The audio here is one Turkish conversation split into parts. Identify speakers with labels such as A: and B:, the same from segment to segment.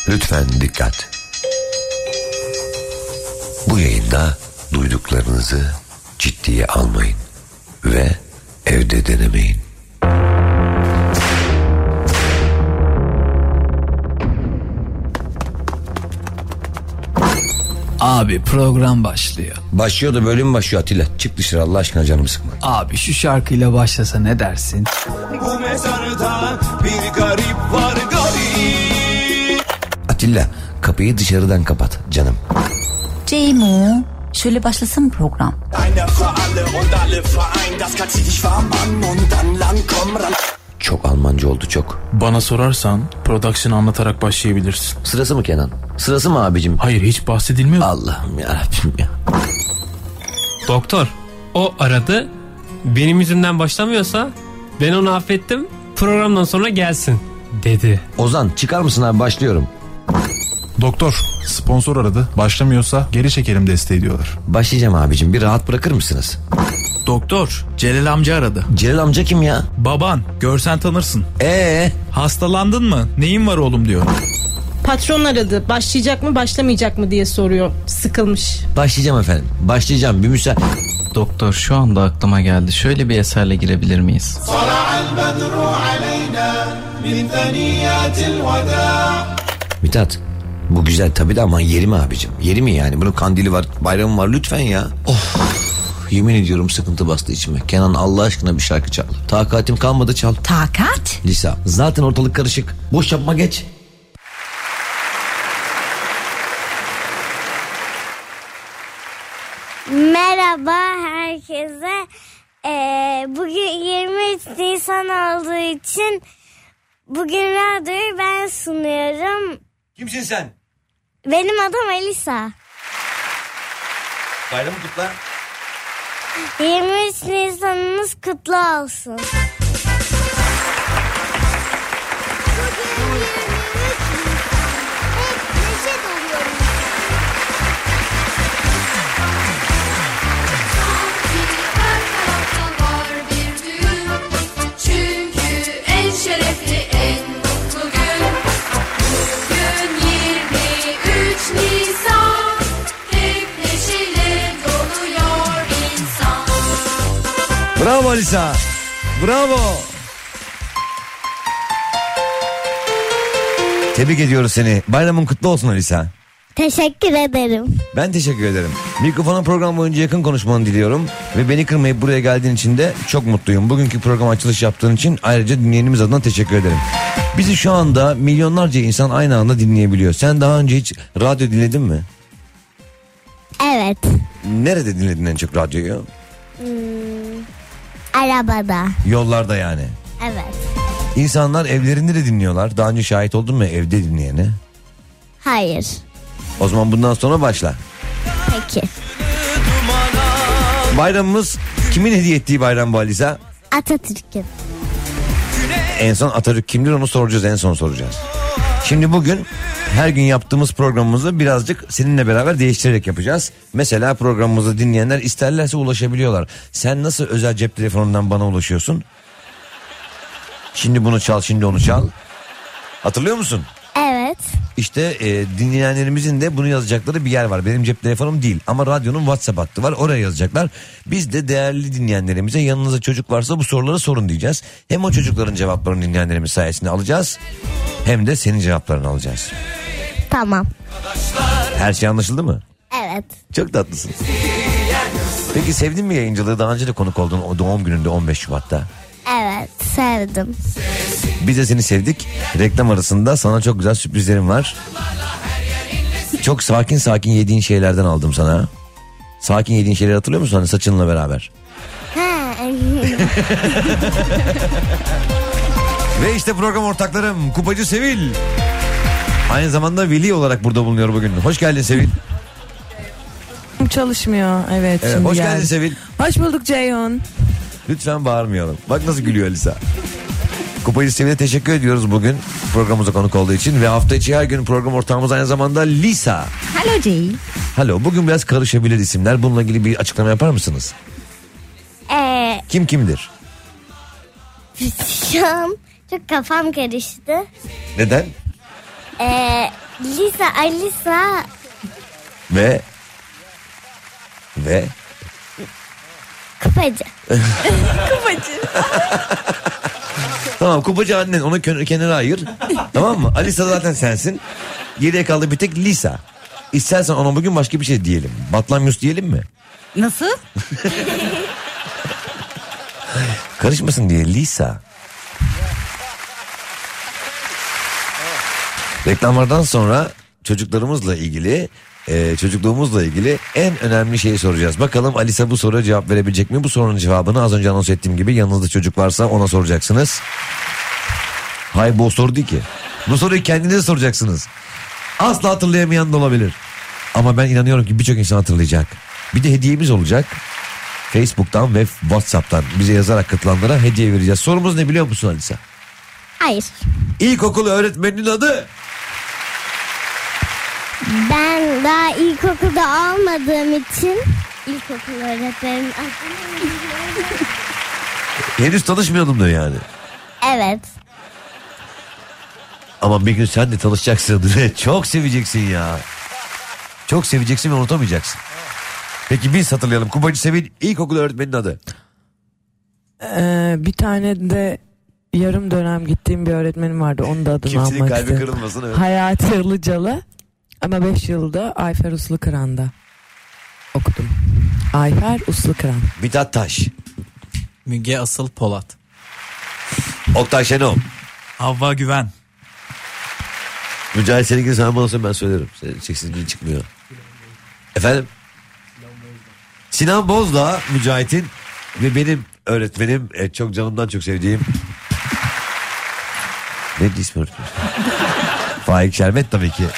A: Lütfen dikkat. Bu yayında duyduklarınızı ciddiye almayın ve evde denemeyin.
B: Abi program başlıyor.
A: Başlıyor da böyle mi başlıyor Atilla? Çık dışarı Allah aşkına, canımı sıkma.
B: Abi şu şarkıyla başlasa ne dersin?
C: Bu mezarda bir garip var garip.
A: Atilla, kapıyı dışarıdan kapat canım.
D: Ceymo, şöyle başlasın program.
A: Çok Almanca oldu çok.
E: Bana sorarsan production'ı anlatarak başlayabilirsin.
A: Sırası mı Kenan? Sırası mı abicim?
E: Hayır, hiç bahsedilmiyor.
A: Allah'ım yarabbim ya.
F: Doktor, o aradı. Benim yüzümden başlamıyorsa ben onu affettim. Programdan sonra gelsin dedi.
A: Ozan çıkar mısın abi, başlıyorum.
G: Doktor, sponsor aradı. Başlamıyorsa geri çekelim desteği diyorlar.
A: Başlayacağım abicim, bir rahat bırakır mısınız?
B: Doktor, Celal amca aradı.
A: Celal amca kim ya?
B: Baban, görsen tanırsın. Hastalandın mı? Neyin var oğlum diyor.
H: Patron aradı. Başlayacak mı başlamayacak mı diye soruyor. Sıkılmış.
A: Başlayacağım efendim. Başlayacağım. Bir müsaade.
I: Doktor, şu anda aklıma geldi. Şöyle bir eserle girebilir miyiz?
A: Mithat, bu güzel tabii de ama yeri mi abicim? Yeri mi yani? Bunun kandili var, bayramı var, lütfen ya. Yemin ediyorum sıkıntı bastı içime. Kenan Allah aşkına bir şarkı çal. Takatim kalmadı, çal.
D: Takat?
A: Lisa, zaten ortalık karışık. Boş yapma, geç.
J: Merhaba herkese. Bugün 23 Nisan olduğu için bugün radyoyu ben sunuyorum.
A: Kimsin sen?
J: Benim adım Elisa.
A: Bayramı kutla.
J: 23 Nisan'ınız kutlu olsun. Bugün 23 Nisan. Hep neşe doluyorum.
K: Çünkü en şerefli, en mutlu gün. Bugün 23 Nisan. Hep neşeyle doluyor insan.
A: Bravo Lisa. Bravo. Tebrik ediyoruz seni. Bayramın kutlu olsun Alisa.
J: Teşekkür ederim.
A: Ben teşekkür ederim. Mikrofona program boyunca yakın konuşmanı diliyorum. Ve beni kırmayıp buraya geldiğin için de çok mutluyum. Bugünkü program açılış yaptığın için ayrıca dinleyenimiz adına teşekkür ederim. Bizi şu anda milyonlarca insan aynı anda dinleyebiliyor. Sen daha önce hiç radyo dinledin mi?
J: Evet.
A: Nerede dinledin en çok radyoyu?
J: Arabada.
A: Yollarda yani.
J: Evet.
A: İnsanlar evlerinde de dinliyorlar. Daha önce şahit oldun mu evde dinleyene?
J: Hayır.
A: O zaman bundan sonra başla.
J: Peki.
A: Bayramımız kimin hediye ettiği bayram bu Alisa?
J: Atatürk'ün.
A: En son Atatürk kimdir onu soracağız, en son soracağız. Şimdi bugün her gün yaptığımız programımızı birazcık seninle beraber değiştirerek yapacağız. Mesela programımızı dinleyenler isterlerse ulaşabiliyorlar. Sen nasıl özel cep telefonundan bana ulaşıyorsun? Şimdi bunu çal, şimdi onu çal. Hatırlıyor musun?
J: Evet.
A: İşte dinleyenlerimizin de bunu yazacakları bir yer var. Benim cep telefonum değil ama radyonun WhatsApp hattı var, oraya yazacaklar. Biz de değerli dinleyenlerimize yanınızda çocuk varsa bu soruları sorun diyeceğiz. Hem o çocukların cevaplarını dinleyenlerimiz sayesinde alacağız, hem de senin cevaplarını alacağız.
J: Tamam.
A: Her şey anlaşıldı mı?
J: Evet.
A: Çok tatlısın. Peki sevdin mi yayıncılığı? Daha önce de konuk oldun o doğum gününde 15 Şubat'ta.
J: Evet, sevdim.
A: Biz de seni sevdik. Reklam arasında sana çok güzel sürprizlerim var. Çok sakin sakin yediğin şeylerden aldım sana. Sakin yediğin şeyleri hatırlıyor musun? Hani saçınla beraber. Ve işte program ortaklarım Kupacı Sevil. Aynı zamanda veli olarak burada bulunuyor bugün. Hoş geldin Sevil.
H: Çalışmıyor. Evet, şimdi
A: hoş
H: geldi.
A: geldin Sevil.
H: Hoş bulduk Ceyhun.
A: Lütfen bağırmayalım. Bak nasıl gülüyor Alisa. Kupacı Sevil'e teşekkür ediyoruz bugün programımıza konuk olduğu için. Ve hafta içi her gün program ortağımız aynı zamanda Lisa.
D: Hello Jay.
A: Hello. Bugün biraz karışabilir isimler. Bununla ilgili bir açıklama yapar mısınız? Kim kimdir?
J: Şu an çok kafam karıştı.
A: Neden?
J: Lisa, Alisa.
A: Ve
J: Kupacı.
A: tamam, kupacı annen, onu kenara ayır. Tamam mı? Alisa zaten sensin. Geriye kaldı bir tek Lisa. İstersen ona bugün başka bir şey diyelim. Batlamyus diyelim mi?
D: Nasıl?
A: Karışmasın diye Lisa. Reklamlardan sonra çocuklarımızla ilgili, çocukluğumuzla ilgili en önemli şeyi soracağız. Bakalım Alisa bu soruya cevap verebilecek mi? Bu sorunun cevabını az önce anons ettiğim gibi yanınızda çocuk varsa ona soracaksınız. Hayır, bu soru değil ki. Bu soruyu kendinize soracaksınız. Asla hatırlayamayan da olabilir. Ama ben inanıyorum ki birçok insan hatırlayacak. Bir de hediyemiz olacak. Facebook'tan ve WhatsApp'tan bize yazarak katılanlara hediye vereceğiz. Sorumuz ne biliyor musun Alisa?
J: Hayır.
A: İlkokul öğretmeninin adı?
J: Ben daha ilkokulda olmadığım için ilkokul öğretmenim adını bilmiyorum.
A: Henüz tanışmıyordum da yani.
J: Evet.
A: Ama bir gün sen de tanışacaksın ve çok seveceksin ya. Çok seveceksin ve unutamayacaksın. Peki biz hatırlayalım. Kubacı Sevin ilkokul öğretmeninin adı?
L: Bir tane de yarım dönem gittiğim bir öğretmenim vardı. Onun da adını
A: Kimsenin
L: almak
A: kalbi
L: istedim.
A: kırılmasın. Evet.
L: Hayati Ilıcalı. Ama 5 yılda Ayfer Uslu-Kıran'da okudum. Ayfer Uslu-Kıran.
A: Mithat Taş.
E: Müge Asıl Polat.
A: Oktay Şenol.
B: Havva Güven.
A: Mücahit seninkini sen bana söyle, ben söylerim. Senin çeksizliğin çıkmıyor. Efendim? Sinan Bozdağ Mücahit'in ve benim öğretmenim, çok canımdan çok sevdiğim. Neydi ismi öğretmenim? Faik Şerbet tabii ki.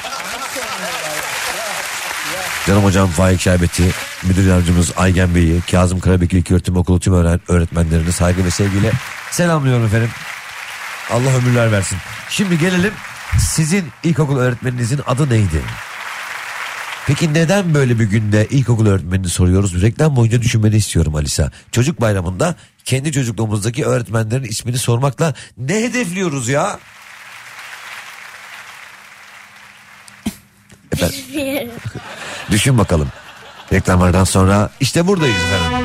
A: Canım hocam Faik Şerbet'i, müdür yardımcımız Aygen Bey'i, Kazım Karabekir İlköğretim Okulu tüm öğretmenlerini saygı ve sevgiyle selamlıyorum efendim. Allah ömürler versin. Şimdi gelelim, sizin ilkokul öğretmeninizin adı neydi? Peki neden böyle bir günde ilkokul öğretmenini soruyoruz? Reklam boyunca düşünmeni istiyorum Alisa. Çocuk bayramında kendi çocukluğumuzdaki öğretmenlerin ismini sormakla ne hedefliyoruz ya? Efendim? Düşün bakalım. Reklamlardan sonra işte buradayız efendim.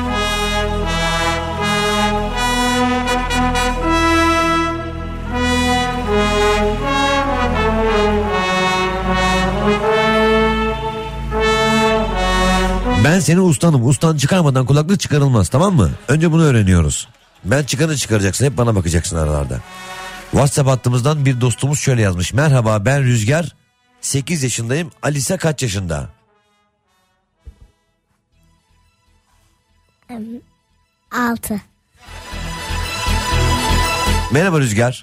A: Ben senin ustanım. Ustan çıkarmadan kulaklık çıkarılmaz, tamam mı? Önce bunu öğreniyoruz. Ben çıkanı çıkaracaksın, hep bana bakacaksın aralarda. WhatsApp hattımızdan bir dostumuz şöyle yazmış. Merhaba, ben Rüzgar. 8 yaşındayım. Alisa kaç yaşında?
J: 6.
A: Merhaba Rüzgar.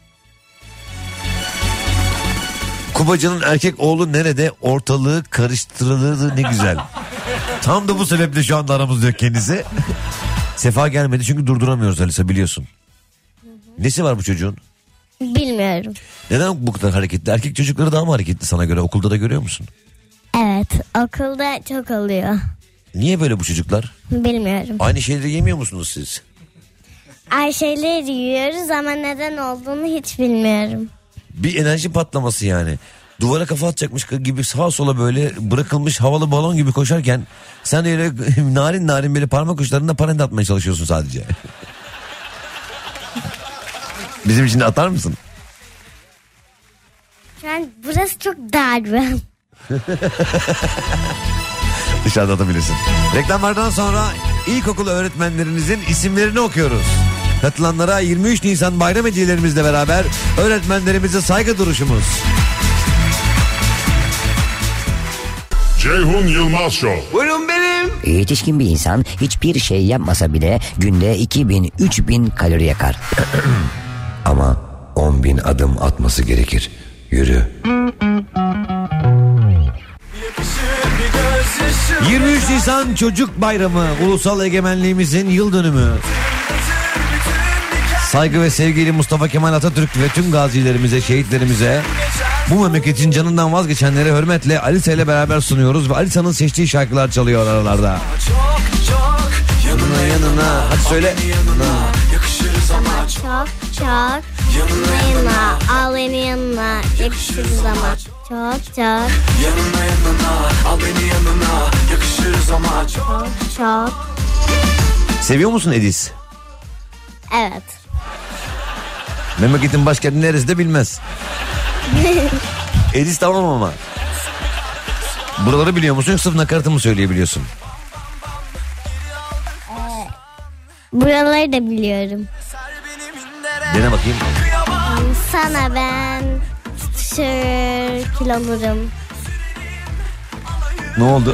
A: Kubacının erkek oğlu nerede? Ortalığı karıştırılır, ne güzel. Tam da bu sebeple şu anda aramızda yok kendisi. Sefa gelmedi çünkü durduramıyoruz Alisa, biliyorsun. Nesi var bu çocuğun?
J: Bilmiyorum.
A: Neden bu kadar hareketli? Erkek çocukları daha mı hareketli sana göre? Okulda da görüyor musun?
J: Evet, okulda çok oluyor.
A: Niye böyle bu çocuklar?
J: Bilmiyorum.
A: Aynı şeyleri yemiyor musunuz siz?
J: Aynı şeyleri yiyoruz ama neden olduğunu hiç bilmiyorum.
A: Bir enerji patlaması yani. Duvara kafa atacakmış gibi sağa sola böyle bırakılmış havalı balon gibi koşarken sen öyle narin narin böyle parmak uçlarında parende atmaya çalışıyorsun sadece. Bizim için de atar mısın?
J: Şu an burası çok dar.
A: Dışarıda atabilirsin. Reklamlardan sonra ilkokul öğretmenlerinizin isimlerini okuyoruz. Katılanlara 23 Nisan bayram hediyelerimizle beraber öğretmenlerimize saygı duruşumuz.
M: Ceyhun Yılmaz Show.
N: Buyurun benim. Yetişkin bir insan hiçbir şey yapmasa bile günde 2000-3000 kalori yakar.
A: Ama 10.000 adım atması gerekir. Yürü. 23 Nisan Çocuk Bayramı, ulusal egemenliğimizin yıl dönümü. Saygı ve sevgili Mustafa Kemal Atatürk ve tüm gazilerimize, şehitlerimize, bu memleketin canından vazgeçenlere hürmetle Alisa ile beraber sunuyoruz ve Alisa'nın seçtiği şarkılar çalıyor aralarda.
C: Çok yanına yanına.
A: Hadi söyle.
C: Yakışırız ama
J: Çok yanına al beni yanına yakışırız ama Çok çok.
C: Yanına yanına al beni yanına, yakışırız ama çok.
J: Çok.
A: Seviyor musun Edis?
J: Evet.
A: Memleketin başkenti neresi de bilmez. Edis tamam ama. Buraları biliyor musun? Sırf nakaratı mı söyleyebiliyorsun?
J: Buraları da biliyorum.
A: Dene bakayım.
J: Sana ben tutuşur kil olurum.
A: Ne oldu?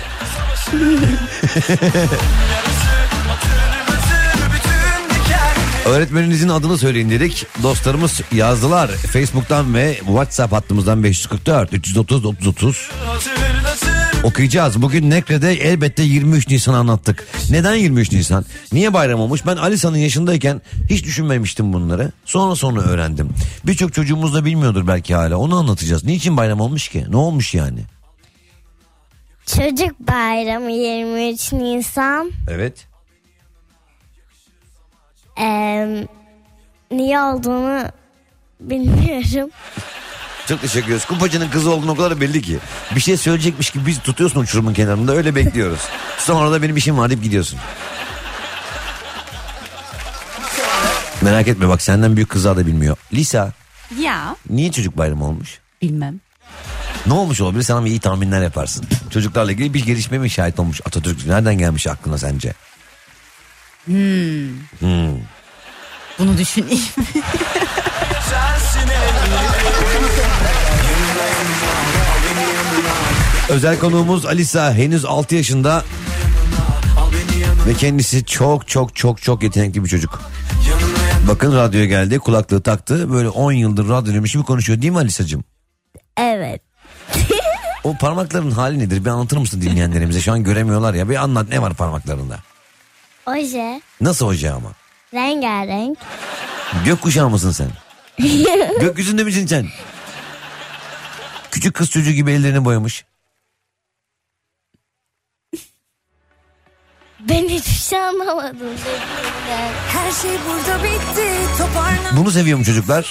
A: Öğretmeninizin adını söyleyin dedik. Dostlarımız yazdılar. Facebook'tan ve WhatsApp hattımızdan 544 330 30 okuyacağız. Bugün Nekre'de elbette 23 Nisan anlattık. Neden 23 Nisan? Niye bayram olmuş? Ben Alisa'nın yaşındayken hiç düşünmemiştim bunları. Sonra öğrendim. Birçok çocuğumuz da bilmiyordur belki hala. Onu anlatacağız. Niçin bayram olmuş ki? Ne olmuş yani?
J: Çocuk bayramı 23 Nisan.
A: Evet.
J: Niye olduğunu bilmiyorum.
A: Çok teşekkür ederiz. Kumpacının kızı olduğunu o kadar belli ki. Bir şey söyleyecekmiş gibi biz tutuyorsun uçurumun kenarında, öyle bekliyoruz. Sonra da benim işim var deyip gidiyorsun. Merak etme bak, senden büyük kızlar da bilmiyor. Lisa.
D: Ya.
A: Niye çocuk bayramı olmuş?
D: Bilmem.
A: Ne olmuş olabilir, sana mı iyi tahminler yaparsın. Çocuklarla ilgili bir gelişme mi şahit olmuş Atatürk? Nereden gelmiş aklına sence?
D: Bunu düşüneyim.
A: Özel konuğumuz Alisa henüz 6 yaşında ve kendisi çok yetenekli bir çocuk. Bakın radyoya geldi, kulaklığı taktı, böyle 10 yıldır radyoymuş gibi konuşuyor değil mi Alisacığım?
J: Evet.
A: O parmakların hali nedir, bir anlatır mısın dinleyenlerimize? Şu an göremiyorlar ya, bir anlat, ne var parmaklarında?
J: Oje.
A: Nasıl oje ama?
J: Rengarenk.
A: Gökkuşağı mısın sen? Gökyüzünde misin sen? Küçük kız çocuğu gibi ellerini boyamış.
J: Ben hiçbir şey anlamadım.
K: Her şey burada bitti. Toparlan.
A: Bunu seviyor mu çocuklar?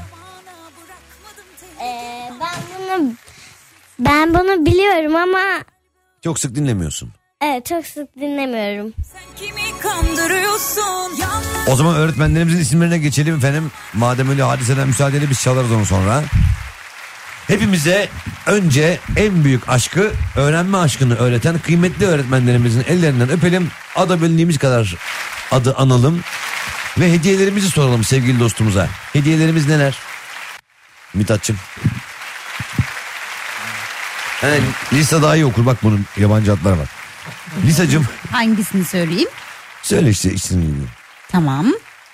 J: Ben bunu biliyorum ama
A: Çok sık dinlemiyorsun.
J: evet, çok sık dinlemiyorum.
K: Kimi kandırıyorsun?
A: O zaman öğretmenlerimizin isimlerine geçelim efendim. Madem öyle, hadiseden müsaadeli biz çalarız onu sonra. Hepimize önce en büyük aşkı, öğrenme aşkını öğreten kıymetli öğretmenlerimizin ellerinden öpelim. Adabildiğimiz kadar adı analım. Ve hediyelerimizi soralım sevgili dostumuza. Hediyelerimiz neler? Mithatçım. Lisa daha iyi okur, bak bunun yabancı adlar var. Lisacığım.
D: Hangisini söyleyeyim?
A: Söyle işte ismini.
D: Tamam.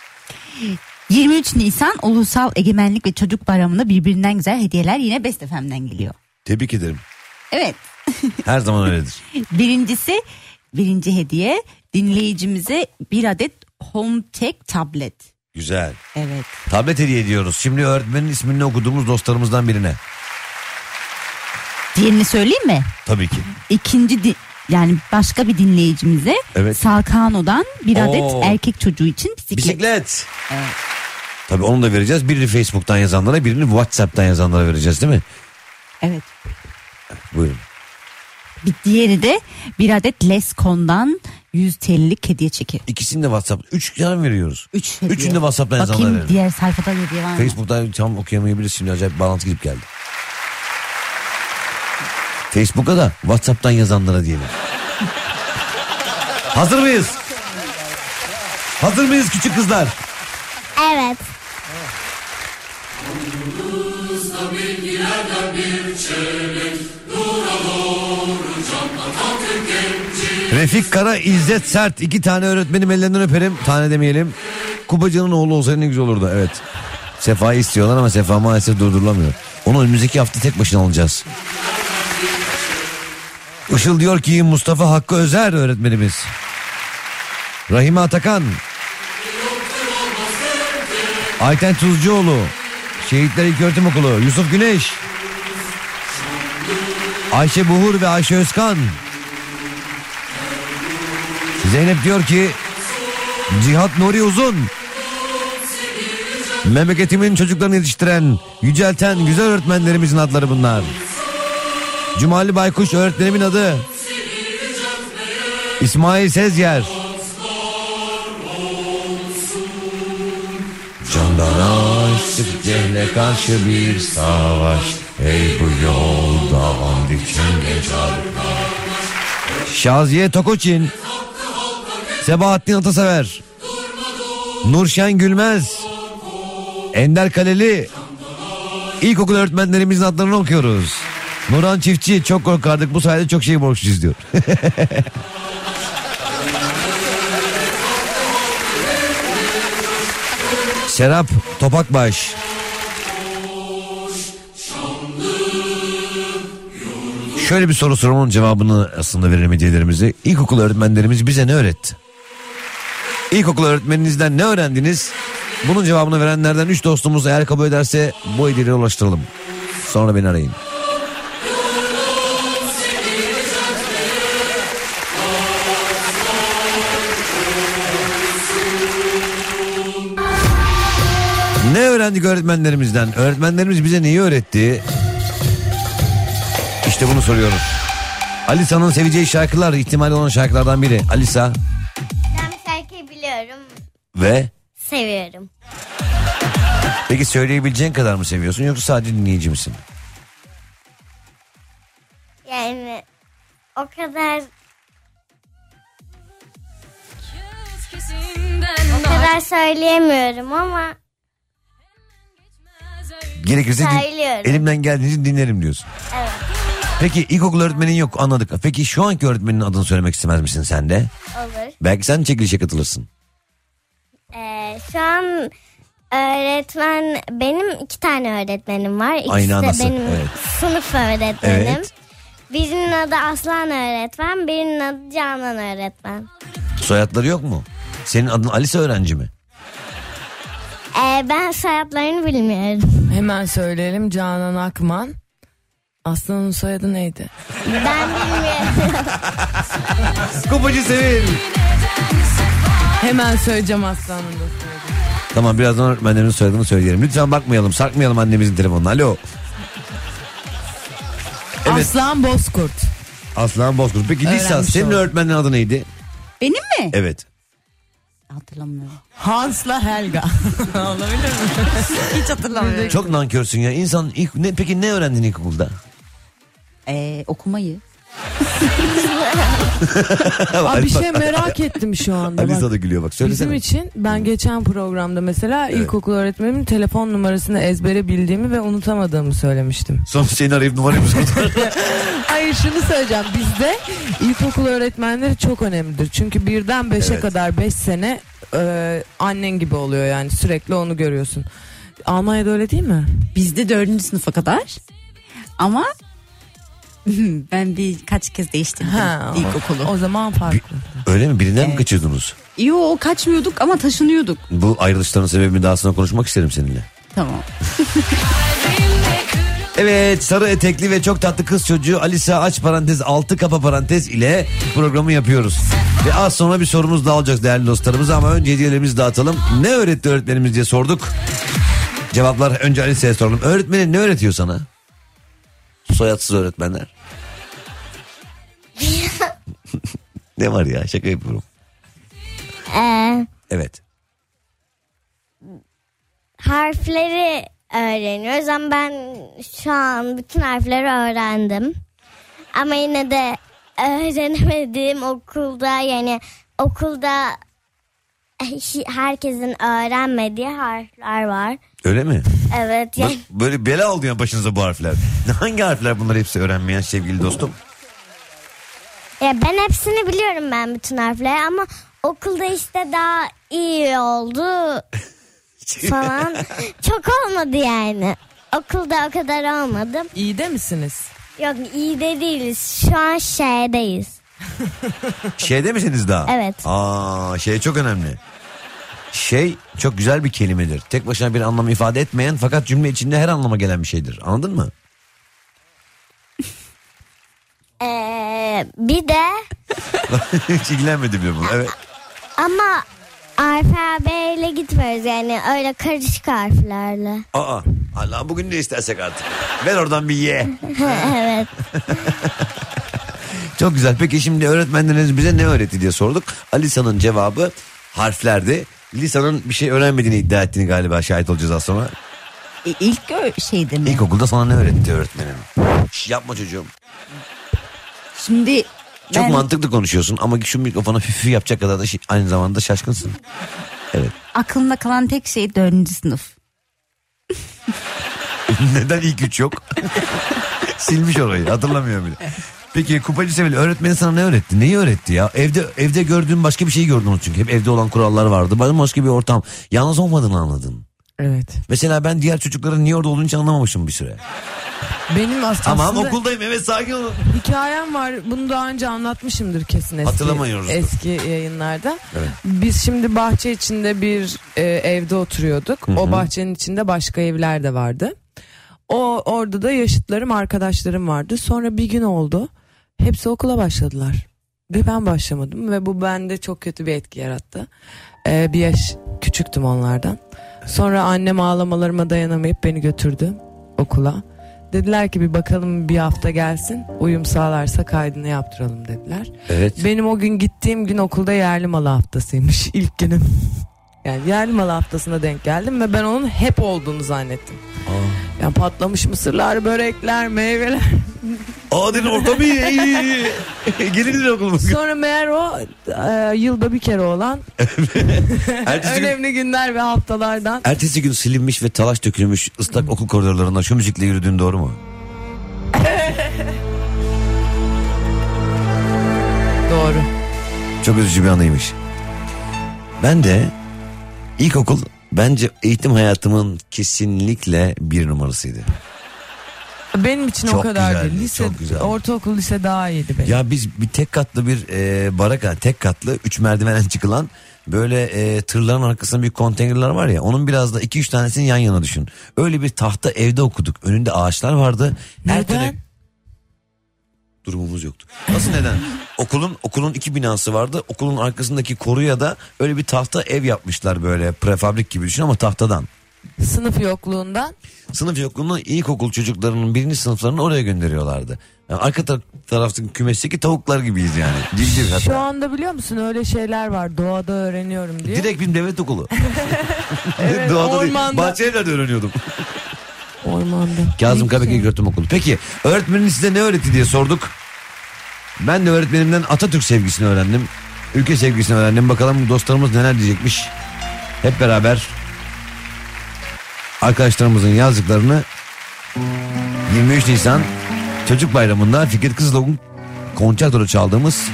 D: 23 Nisan Ulusal Egemenlik ve Çocuk Bayramı'nda birbirinden güzel hediyeler yine Best FM'den geliyor.
A: Tebrik ederim.
D: Evet.
A: Her zaman öyledir.
D: Birinci hediye dinleyicimize bir adet HomeTech tablet.
A: Güzel.
D: Evet.
A: Tablet hediye ediyoruz. Şimdi öğretmenin ismini okuduğumuz dostlarımızdan birine.
D: Diğerini söyleyeyim mi?
A: Tabii ki.
D: Yani başka bir dinleyicimize
A: evet.
D: Salkano'dan bir adet erkek çocuğu için
A: bisiklet.
D: Evet.
A: Tabii onu da vereceğiz. Birini Facebook'tan yazanlara, birini WhatsApp'tan yazanlara vereceğiz değil mi?
D: Evet.
A: Buyurun.
D: Bir diğeri de bir adet Lescon'dan 100 TL'lik hediye çeki.
A: İkisini de WhatsApp. 3 tane veriyoruz.
D: 3 hediye.
A: Üçünü de WhatsApp'tan yazanlara verelim.
D: Bakayım diğer sayfada hediye var mı?
A: Facebook'tan tam okuyamayabiliriz şimdi, acayip bağlantı gidip geldi. Facebook'a da WhatsApp'tan yazanlara diyelim. Hazır mıyız? Hazır mıyız küçük kızlar?
J: Evet.
A: Refik Kara, İzzet Sert, 2 tane öğretmenim ellerinden öperim. Tane demeyelim. Kubacı'nın oğlu olsaydı ne güzel olurdu, evet. Sefa'yı istiyorlar ama Sefa maalesef durdurulamıyor. Onu önümüzdeki hafta tek başına alacağız. Işıl diyor ki Mustafa Hakkı Özer öğretmenimiz. Rahime Atakan. Ayten Tuzcuoğlu. Şehitler İlköğretim Okulu. Yusuf Güneş. Ayşe Buhur ve Ayşe Özkan. Zeynep diyor ki Cihat Nuri Uzun. Memleketimin çocuklarını yetiştiren, yücelten güzel öğretmenlerimizin adları bunlar. Cumali Baykuş öğretmenimin adı. İsmail Sezyer. Candan açtık cehle karşı bir savaş. Ey bu yolda andikçe genç arıklar. Şaziye Tokoçin. Sebahattin Atasever. Nurşen Gülmez. Ender Kaleli. İlkokul öğretmenlerimizin adlarını okuyoruz. Nurhan Çiftçi, çok korkardık, bu sayede çok şey borçluyuz diyor. Serap Topakbaş. Şöyle bir soru soralım, onun cevabını aslında verelim hediyelerimizi. İlkokul öğretmenlerimiz bize ne öğretti? İlkokul öğretmeninizden ne öğrendiniz? Bunun cevabını verenlerden 3 dostumuz eğer kabul ederse bu hediyeleri ulaştıralım. Sonra beni arayın. Ne öğrendik öğretmenlerimizden? Öğretmenlerimiz bize neyi öğretti? İşte bunu soruyoruz. Alisa'nın seveceği şarkılar, ihtimali olan şarkılardan biri. Alisa.
J: Ben bir şarkıyı biliyorum.
A: Ve?
J: Seviyorum.
A: Peki söyleyebileceğin kadar mı seviyorsun yoksa sadece dinleyici misin?
J: Yani o kadar söyleyemiyorum ama
A: gerekirse
J: söylüyorum.
A: Elimden geldiğince dinlerim diyorsun.
J: Evet.
A: Peki ilkokul öğretmenin yok, anladık. Peki şu anki öğretmenin adını söylemek istemez misin sen de?
J: Olur.
A: Belki sen çekilişe katılırsın.
J: Şu an öğretmen, benim 2 tane öğretmenim var. İkisi
A: Aynı
J: de
A: anası,
J: benim
A: evet.
J: sınıf öğretmenim.
A: Evet.
J: Birinin adı Aslan öğretmen, birinin adı Canan öğretmen.
A: Soyadları yok mu? Senin adın Alisa öğrenci mi?
J: Ben soyadlarını bilmiyorum.
L: Hemen söyleyelim, Canan Akman. Aslan'ın soyadı neydi?
J: Ben bilmiyorum.
A: Kupacı Sevil.
L: Hemen söyleyeceğim Aslan'ın da soyadını.
A: Tamam, birazdan öğretmenlerimizin soyadını söyleyelim. Lütfen bakmayalım, sarkmayalım annemizin telefonuna. Alo. Evet.
L: Aslan Bozkurt.
A: Aslan Bozkurt. Peki Lisa, senin öğretmenin adı neydi?
D: Benim mi?
A: Evet.
D: Hatırlamıyorum.
L: Hans'la Helga. Olabilir mi?
D: Hiç hatırlamıyorum.
A: Çok nankörsün ya. İnsan peki ne öğrendin ilkokulda?
D: Okumayı.
L: Abi bir şey merak ettim şu anda.
A: Alisa da gülüyor bak, söylesene.
L: Bizim için ben geçen programda mesela ilkokul öğretmenimin telefon numarasını ezbere bildiğimi ve unutamadığımı söylemiştim.
A: Sonra seni arayıp numarayı
L: Hayır, şunu söyleyeceğim. Bizde ilkokul öğretmenleri çok önemlidir. Çünkü 1'den 5'e kadar 5 sene annen gibi oluyor yani, sürekli onu görüyorsun. Almanya'da öyle değil mi?
D: Bizde 4. sınıfa kadar. Ama ben birkaç kez değiştirdim ilkokulu.
L: O zaman farklı.
A: Öyle mi? Birinden mi kaçıyordunuz?
D: Yo, kaçmıyorduk ama taşınıyorduk.
A: Bu ayrılışların sebebini daha sonra konuşmak isterim seninle.
D: Tamam.
A: Evet, sarı etekli ve çok tatlı kız çocuğu Alisa aç parantez altı kapa parantez ile programı yapıyoruz. Ve az sonra bir sorumuz daha olacak değerli dostlarımıza, ama önce hediyelerimizi dağıtalım. Ne öğretti öğretmenimiz diye sorduk. Cevaplar önce Alisa'ya soralım. Öğretmenin ne öğretiyor sana? Soyadsız öğretmenler. Ne var ya, şaka yapıyorum. Evet.
J: Harfleri öğreniyoruz ama ben şu an bütün harfleri öğrendim. Ama yine de öğrenemediğim okulda, yani okulda herkesin öğrenmediği harfler var.
A: Öyle mi?
J: Evet. Yani...
A: Böyle bela oldu ya başınıza bu harfler. Hangi harfler bunlar, hepsi öğrenmeyen sevgili dostum?
J: Ya ben hepsini biliyorum, ben bütün harfleri, ama okulda işte daha iyi oldu falan. Çok olmadı yani. Okulda o kadar olmadı.
L: İyi de misiniz?
J: Yok, iyi de değiliz. Şu an şeydeyiz.
A: Şeyde misiniz daha?
J: Evet.
A: Şey çok önemli. Şey çok güzel bir kelimedir. Tek başına bir anlam ifade etmeyen fakat cümle içinde her anlama gelen bir şeydir. Anladın mı?
J: Bir de
A: hiç ilgilenmedim ya bunu. Evet.
J: ama alfabeyle gitmiyoruz yani, öyle karışık harflerle.
A: Allah bugün ne istersek artık. Ver oradan bir ye.
J: Evet.
A: Çok güzel. Peki şimdi öğretmenleriniz bize ne öğretti diye sorduk. Alisa'nın cevabı harflerdi. Lisa'nın bir şey öğrenmediğini iddia ettiğini galiba şahit olacağız az sonra.
D: İlk şeydi mi?
A: İlkokulda sana ne öğretti öğretmenin? Yapma çocuğum.
D: Şimdi
A: çok mantıklı konuşuyorsun ama şu mikrofona hüfü yapacak kadar da aynı zamanda şaşkınsın. Evet.
D: Aklımda kalan tek şey 4. sınıf.
A: Neden ilk 3 yok? Silmiş orayı, hatırlamıyorum bile. Peki Kupacı Sevil, öğretmeni sana ne öğretti? Neyi öğretti ya? Evde gördüğün başka bir şeyi gördün çünkü. Hep evde olan kurallar vardı. Başka bir ortam. Yalnız olmadığını anladın.
L: Evet.
A: Mesela ben diğer çocukların niye orada olduğunu hiç anlamamışım bir süre.
L: Benim aslında...
A: Tamam, okuldayım, evet, sakin olun.
L: Hikayem var. Bunu daha önce anlatmışımdır kesin eski yayınlarda.
A: Evet.
L: Biz şimdi bahçe içinde bir evde oturuyorduk.
A: Hı-hı.
L: O bahçenin içinde başka evler de vardı. Orada da yaşıtlarım, arkadaşlarım vardı. Sonra bir gün oldu. Hepsi okula başladılar. Bir ben başlamadım ve bu bende çok kötü bir etki yarattı. Bir yaş küçüktüm onlardan. Sonra annem ağlamalarıma dayanamayıp beni götürdü okula. Dediler ki bir bakalım, bir hafta gelsin, uyum sağlarsa kaydını yaptıralım dediler.
A: Evet.
L: Benim o gün gittiğim gün okulda yerli malı haftasıymış ilk günüm. Yani yerli malı haftasına denk geldim ve ben onun hep olduğunu zannettim. Yani patlamış mısırlar, börekler, meyveler.
A: Dedim orada mı? Gelir okulumuz.
L: Sonra meğer o yılda bir kere olan önemli günler ve haftalardan.
A: Ertesi gün silinmiş ve talaş dökülmüş ıslak okul koridorlarında şu müzikle yürüdüğün doğru mu?
L: Doğru.
A: Çok üzücü bir anıymış. Ben de ilkokul bence eğitim hayatımın kesinlikle bir numarasıydı.
L: Benim için
A: çok
L: o kadar
A: güzeldi,
L: değil. Lise, ortaokul, lise daha iyiydi benim.
A: Ya biz bir tek katlı bir baraka, tek katlı 3 merdivenden çıkılan böyle tırların arkasında bir konteynerler var ya, onun biraz da 2-3 tanesini yan yana düşün. Öyle bir tahta evde okuduk. Önünde ağaçlar vardı.
L: Neden?
A: Durumumuz yoktu. Nasıl neden? Okulun 2 binası vardı. Okulun arkasındaki koruya da öyle bir tahta ev yapmışlar, böyle prefabrik gibi düşün ama tahtadan.
L: Sınıf yokluğundan
A: ilkokul çocuklarının 1. sınıflarını oraya gönderiyorlardı. Yani arka taraftaki kümesteki tavuklar gibiyiz yani. Civciv hatta.
L: Şu anda biliyor musun öyle şeyler var, doğada öğreniyorum diye.
A: Direkt bir devlet okulu.
L: Evet,
A: doğada
L: ormanda.
A: değil, bahçelerde öğreniyordum.
L: Ormanda.
A: Kazım Karabekir İlköğretim Okulu. Peki öğretmeniniz size ne öğretti diye sorduk. Ben de öğretmenimden Atatürk sevgisini öğrendim. Ülke sevgisini öğrendim. Bakalım dostlarımız neler diyecekmiş. Hep beraber arkadaşlarımızın yazdıklarını 23 Nisan Çocuk Bayramı'nda Fikret Kızılok'un konçertoda çaldığımız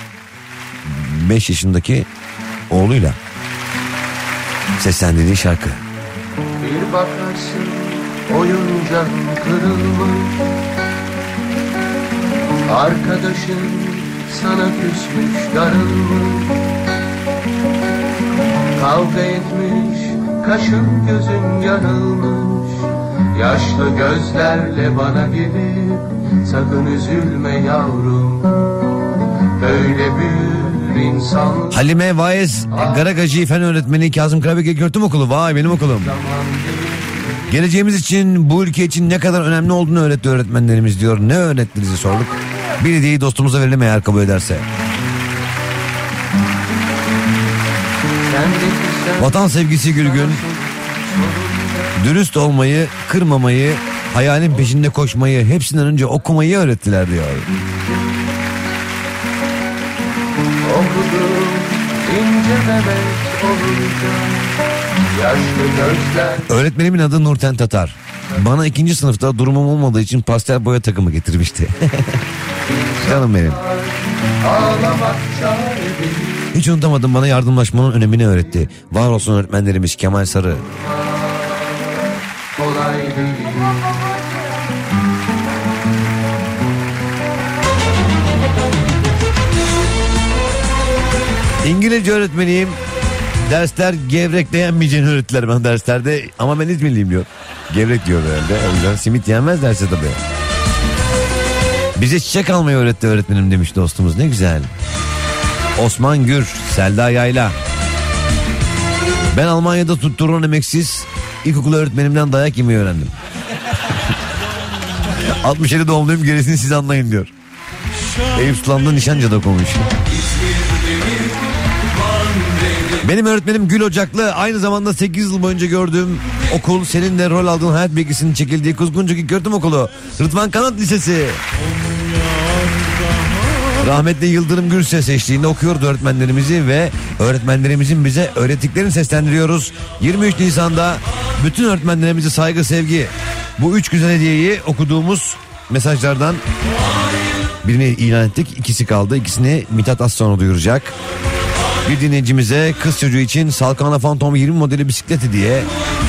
A: 5 yaşındaki oğluyla seslendirdiği şarkı.
M: Bir bakarsın oyuncağın kırılmış, arkadaşın sana küsmüş, darılmış, kavga etmiş, kaşın gözün yarılmış, yaşlı gözlerle bana gelip sakın üzülme yavrum, böyle bir insan.
A: Halime Vaiz Garagacı Fen Öğretmeni Kazım Karabekir İlköğretim Okulu. Vay, benim okulum. Geleceğimiz için, bu ülke için ne kadar önemli olduğunu öğretti öğretmenlerimiz diyor. Ne öğrettiğinizi sorduk. Bir hediyeyi dostumuza verelim eğer kabul ederse. Vatan sevgisi Gülgün, dürüst olmayı, kırmamayı, hayalin peşinde koşmayı, hepsinden önce okumayı öğrettiler diyor.
M: Okudum ince bebek olunca, yaşlı gözler.
A: Öğretmenimin adı Nurten Tatar. Bana 2. sınıfta durumum olmadığı için pastel boya takımı getirmişti. Canım benim. Hiç unutamadım, bana yardımlaşmanın önemini öğretti. Var olsun öğretmenlerimiz Kemal Sarı.
M: Kolay değil.
A: İngilizce öğretmeniyim. Dersler gevrekleyen miyeceğini öğrettiler bana derslerde. Ama ben İzmirliyim diyor. Gevrek diyor herhalde. O yüzden simit yenmez derse tabii. Bize çiçek almayı öğretti öğretmenim demiş dostumuz. Ne güzel. Osman Gür, Selda Yayla. Ben Almanya'da tutturulan emeksiz ilkokul öğretmenimden dayak yemeyi öğrendim. 67 doğumluyum, gerisini siz anlayın diyor. Eyüp Sultan'da Nişancı'da okumuş. Benim öğretmenim Gül Ocaklı. Aynı zamanda 8 yıl boyunca gördüğüm okul, senin de rol aldığın hayat bilgisinin çekildiği Kuzguncuk İlköğretim Okulu. Rıdvan Kanat Lisesi. Rahmetli Yıldırım Gürses eşliğinde okuyordu öğretmenlerimizi ve öğretmenlerimizin bize öğrettiklerini seslendiriyoruz. 23 Nisan'da bütün öğretmenlerimize saygı, sevgi. Bu 3 güzel hediyeyi okuduğumuz mesajlardan birini ilan ettik. 2'si kaldı. 2'sini Mithat az sonra duyuracak. Bir dinleyicimize kız çocuğu için Salkana Phantom 20 modeli bisiklet hediye.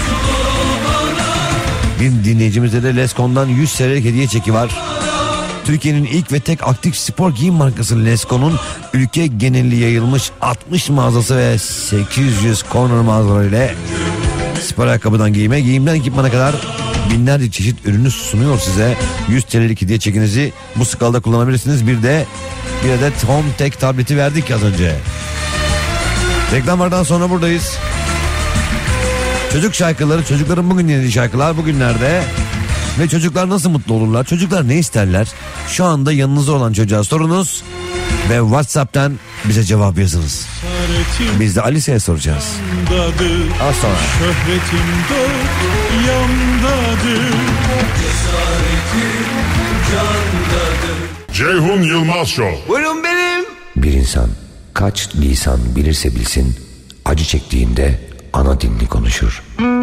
A: Bir dinleyicimize de Lescon'dan 100 senelik hediye çeki var. Türkiye'nin ilk ve tek aktif spor giyim markası Lescon'un ülke geneli yayılmış 60 mağazası ve 800 corner mağazalarıyla spor ayakkabıdan giyime, giyimden ekipmana kadar binlerce çeşit ürünü sunuyor size. 100 TL'lik hediye çekinizi bu skalada kullanabilirsiniz. Bir adet Home Tech tableti verdik az önce. Reklamlardan sonra buradayız. Çocuk şarkıları, çocukların bugün dinlediği şarkılar bugünlerde. Ve çocuklar nasıl mutlu olurlar? Çocuklar ne isterler? Şu anda yanınızda olan çocuğa sorunuz ve WhatsApp'tan bize cevap yazınız. Biz de Alice'ye soracağız. Az sonra.
O: Şöhretim dört yandadır.
P: Ceyhun Yılmaz Show.
O: Buyurun benim.
N: Bir insan kaç lisan bilirse bilsin, acı çektiğinde ana dilini konuşur.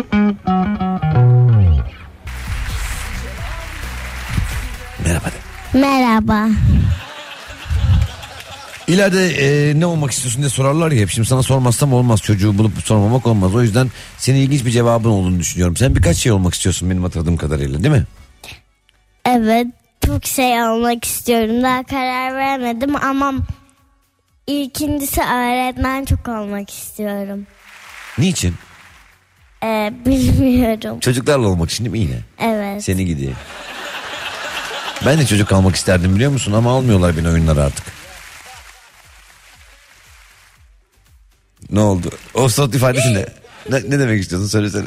A: Merhaba.
J: Merhaba.
A: İleride ne olmak istiyorsun diye sorarlar ya hep. Şimdi sana sormazsam olmaz, çocuğu bulup sormamak olmaz. O yüzden senin ilginç bir cevabın olduğunu düşünüyorum. Sen birkaç şey olmak istiyorsun benim hatırladığım kadarıyla, değil mi?
J: Evet, çok şey olmak istiyorum. Daha karar veremedim ama ikincisi öğretmen çok olmak istiyorum.
A: Niçin?
J: Bilmiyorum.
A: Çocuklarla olmak için değil mi yine?
J: Evet.
A: Seni gidiyor. Ben de çocuk almak isterdim biliyor musun, ama almıyorlar beni oyunlara artık. Ne oldu? O surat ifadesi ne? Ne demek istiyorsun? Söylesene.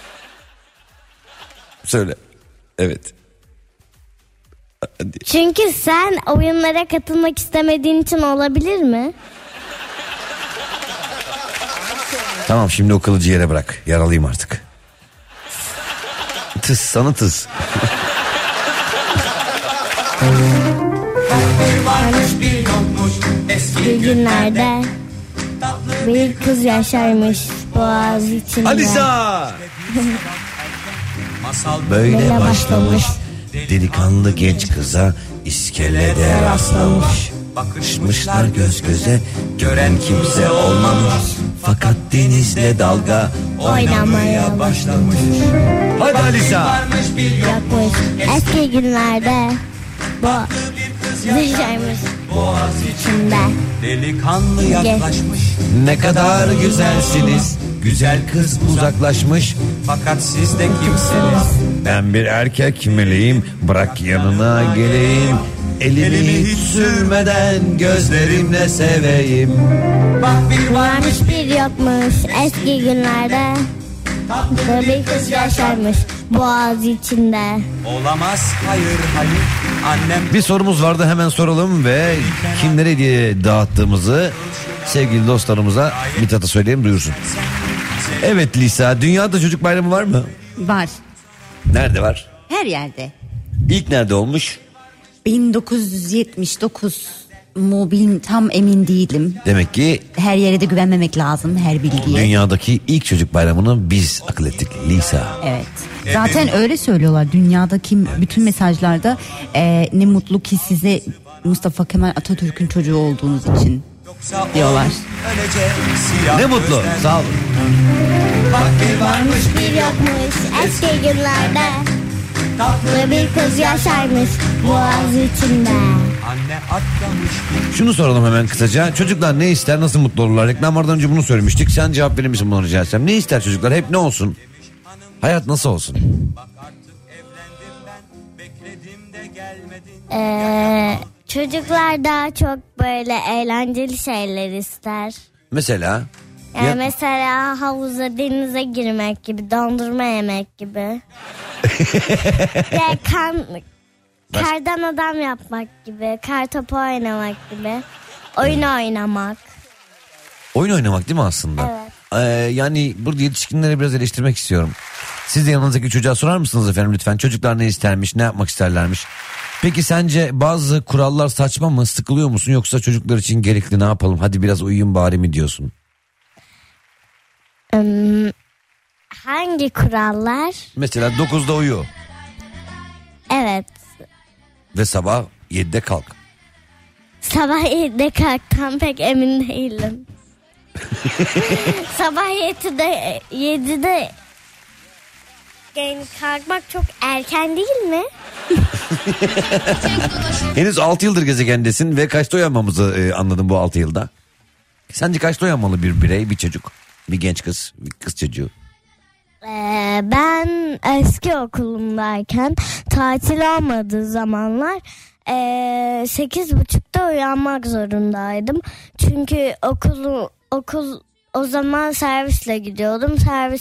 A: Söyle. Evet. Hadi.
J: Çünkü sen oyunlara katılmak istemediğin için olabilir mi?
A: Tamam, şimdi o kılıcı yere bırak. Yaralıyım artık. Tıs sana tıs.
J: Eski günlerde bir kız yaşarmış boğaz içinde.
A: Alisa! Böyle başlamış delikanlı genç kıza iskelede rastlamış. Bakışmışlar göz göze, gören kimse olmamış. Fakat denizle dalga oynamaya başlamış. Hadi Alisa!
J: Yokmuş eski günlerde yaşarmış boğaz içinde.
C: Delikanlı yaklaşmış.
A: Ne kadar güzelsiniz. Güzel kız uzaklaşmış.
C: Fakat siz de kimsiniz?
A: Ben bir erkek meleğim. Bırak yanına geleyim. Elimi hiç sürmeden gözlerimle seveyim.
C: Bak bir
J: Varmış bir yokmuş eski günlerde. Tatlı bir kız yaşarmış boğaz içinde.
C: Olamaz, hayır hayır. Annem.
A: Bir sorumuz vardı, hemen soralım ve kimlere diye dağıttığımızı sevgili dostlarımıza Mithat'a söyleyeyim, duyursun. Evet Lisa, dünyada çocuk bayramı var mı?
D: Var.
A: Nerede var?
D: Her yerde.
A: İlk nerede olmuş?
D: 1979 mu tam emin değilim.
A: Demek ki
D: her yere de güvenmemek lazım, her bilgiye.
A: Dünyadaki ilk çocuk bayramını biz akıl ettik Lisa.
D: Evet. Zaten öyle söylüyorlar dünyadaki bütün mesajlarda, ne mutlu ki size Mustafa Kemal Atatürk'ün çocuğu olduğunuz için diyorlar.
A: Ne mutlu, sağ olun.
C: Bak bir varmış
J: Bir yokmuş eski günlerde. Tatlı bir kız yaşarmış boğaz içinde.
C: Anne atlamış.
A: Şunu soralım hemen kısaca. Çocuklar ne ister, nasıl mutlu olurlar? Reklamlardan önce bunu söylemiştik. Sen cevap verir misin buna rica etsem? Ne ister çocuklar? Hep ne olsun? Hayat nasıl olsun?
J: Çocuklar daha çok böyle eğlenceli şeyler ister.
A: Mesela?
J: Yani mesela havuza, denize girmek gibi, dondurma yemek gibi. Ya Kardan adam yapmak gibi, kar topu oynamak gibi, oyun oynamak.
A: Oyun oynamak değil mi aslında?
J: Evet.
A: Yani burada yetişkinleri biraz eleştirmek istiyorum. Siz de yanınızdaki çocuğa sorar mısınız efendim lütfen? Çocuklar ne istermiş, ne yapmak isterlermiş? Peki sence bazı kurallar saçma mı? Sıkılıyor musun? Yoksa çocuklar için gerekli, ne yapalım? Hadi biraz uyuyun bari mi diyorsun?
J: Hangi kurallar?
A: Mesela 9'da uyu
J: Evet.
A: ve sabah 7'de kalk.
J: Sabah 7'de kalktan pek emin değilim. Sabah 7'de yani kalkmak çok erken değil mi?
A: Henüz 6 yıldır gezegendesin ve kaçta uyanmamızı anladım bu 6 yılda. Sence kaçta uyanmalı bir birey, bir çocuk, bir genç kız, bir kız çocuğu?
J: Ben eski okulumdayken tatil olmadığı zamanlar 8.30'da uyanmak zorundaydım. Çünkü okul o zaman servisle gidiyordum.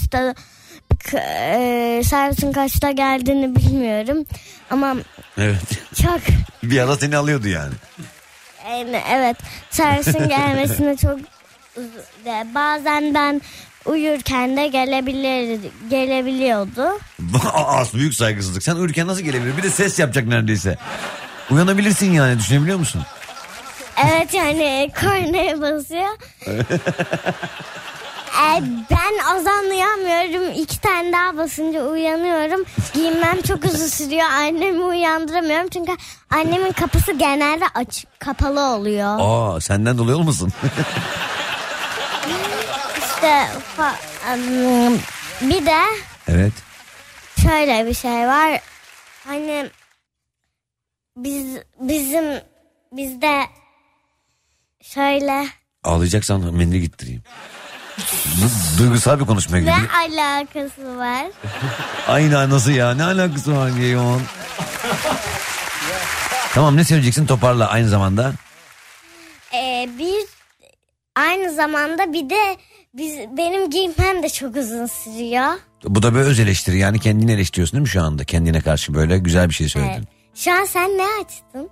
J: Servisin kaçta geldiğini bilmiyorum ama
A: evet.
J: Çok
A: bir ara seni alıyordu yani.
J: Evet, servisin gelmesine çok bazen ben uyurken de gelebiliyordu.
A: Büyük saygısızlık. Sen uyurken nasıl gelebilir? Bir de ses yapacak neredeyse. Uyanabilirsin yani, düşünebiliyor musun?
J: Evet, yani kornaya basıyor. Ben o zaman uyanmıyorum. 2 tane daha basınca uyanıyorum. Giyinmem çok uzun sürüyor. Annemi uyandıramıyorum. Çünkü annemin kapısı genelde kapalı oluyor.
A: Senden dolayı olmasın?
J: İşte bir de
A: evet.
J: Şöyle bir şey var. Hani bizde şöyle.
A: Ağlayacaksan mendil gittireyim. Duygusal bir konuşmaya gidiyor.
J: Ne alakası var?
A: Aynen, nasıl ya? Ne alakası var Geyon? Tamam, ne söyleyeceksin, toparla aynı zamanda.
J: Aynı zamanda bir de benim giyinmem de çok uzun sürüyor.
A: Bu da böyle öz eleştiri, yani kendini eleştiriyorsun değil mi şu anda? Kendine karşı böyle güzel bir şey söyledin. Evet.
J: Şu an sen ne açtın?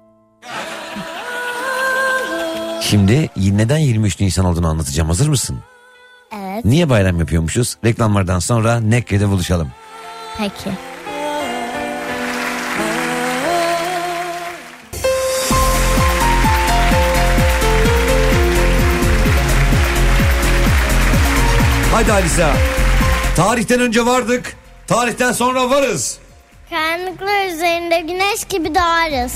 A: Şimdi neden 23 Nisan olduğunu anlatacağım. Hazır mısın?
J: Evet.
A: Niye bayram yapıyormuşuz? Reklamlardan sonra Nekre'de buluşalım.
J: Peki.
A: Hadi Alisa. Tarihten önce vardık. Tarihten sonra varız.
J: Karanlıklar üzerinde güneş gibi doğarız.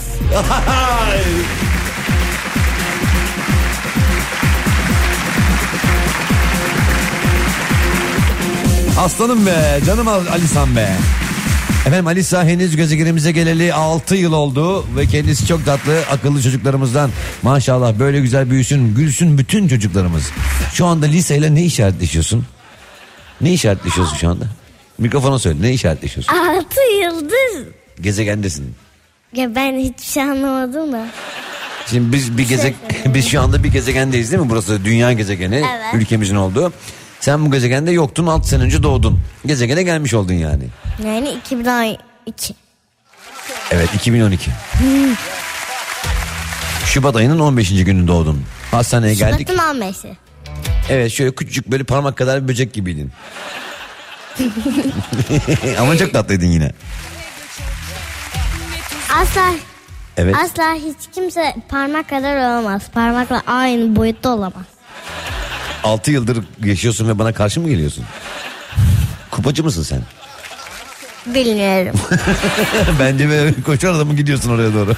A: Aslanım be, canım Alisa'm be. Efendim, Alisa henüz gezegenimize geleli 6 yıl oldu ve kendisi çok tatlı, akıllı çocuklarımızdan. Maşallah, böyle güzel büyüsün, gülsün bütün çocuklarımız. Şu anda Lisa ile ne işaretleşiyorsun? Ne işaretleşiyorsun şu anda? Mikrofona söyle, ne işaretleşiyorsun?
J: 6 yıldır
A: gezegendesin.
J: Ya ben hiçbir şey anlamadım da.
A: Şimdi biz şu anda bir gezegendeyiz değil mi? Burası dünya gezegeni,
J: evet.
A: Ülkemizin olduğu. Sen bu gezegende yoktun, 6 sene önce doğdun. Gezegene gelmiş oldun yani.
J: Yani 2012.
A: Evet, 2012. Şubat ayının 15. günü doğdun. Hastaneye geldik.
J: Şubat'ın 15'i.
A: Evet, şöyle küçücük, böyle parmak kadar bir böcek gibiydin. Ama çok tatlıydın yine.
J: Asla hiç kimse parmak kadar olamaz. Parmakla aynı boyutta olamaz.
A: 6 yıldır yaşıyorsun ve bana karşı mı geliyorsun? Kupacı mısın sen?
J: Bilmiyorum.
A: Bence böyle koşar adamı gidiyorsun oraya doğru.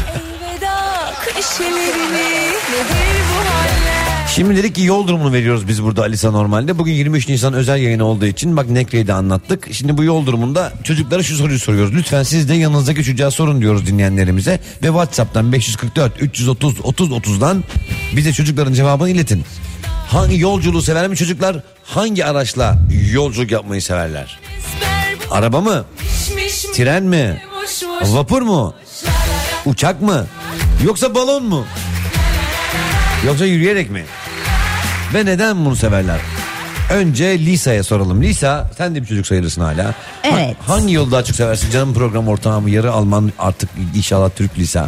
A: Şimdi dedik ki yol durumunu veriyoruz biz burada Alisa normalde. Bugün 23 Nisan özel yayını olduğu için bak Nekre'yi de anlattık. Şimdi bu yol durumunda çocuklara şu soruyu soruyoruz. Lütfen siz de yanınızdaki çocuğa sorun diyoruz dinleyenlerimize. Ve WhatsApp'tan 544 330 30 30'dan bize çocukların cevabını iletin. Hangi yolculuğu sever mi çocuklar? Hangi araçla yolculuk yapmayı severler? Araba mı? Tren mi? Vapur mu? Uçak mı? Yoksa balon mu? Yoksa yürüyerek mi? Ve neden bunu severler? Önce Lisa'ya soralım. Lisa, sen de bir çocuk sayılırsın hala.
D: Evet.
A: Hangi yolu daha çok seversin? Canım program ortağım, yarı Alman, artık inşallah Türk Lisa.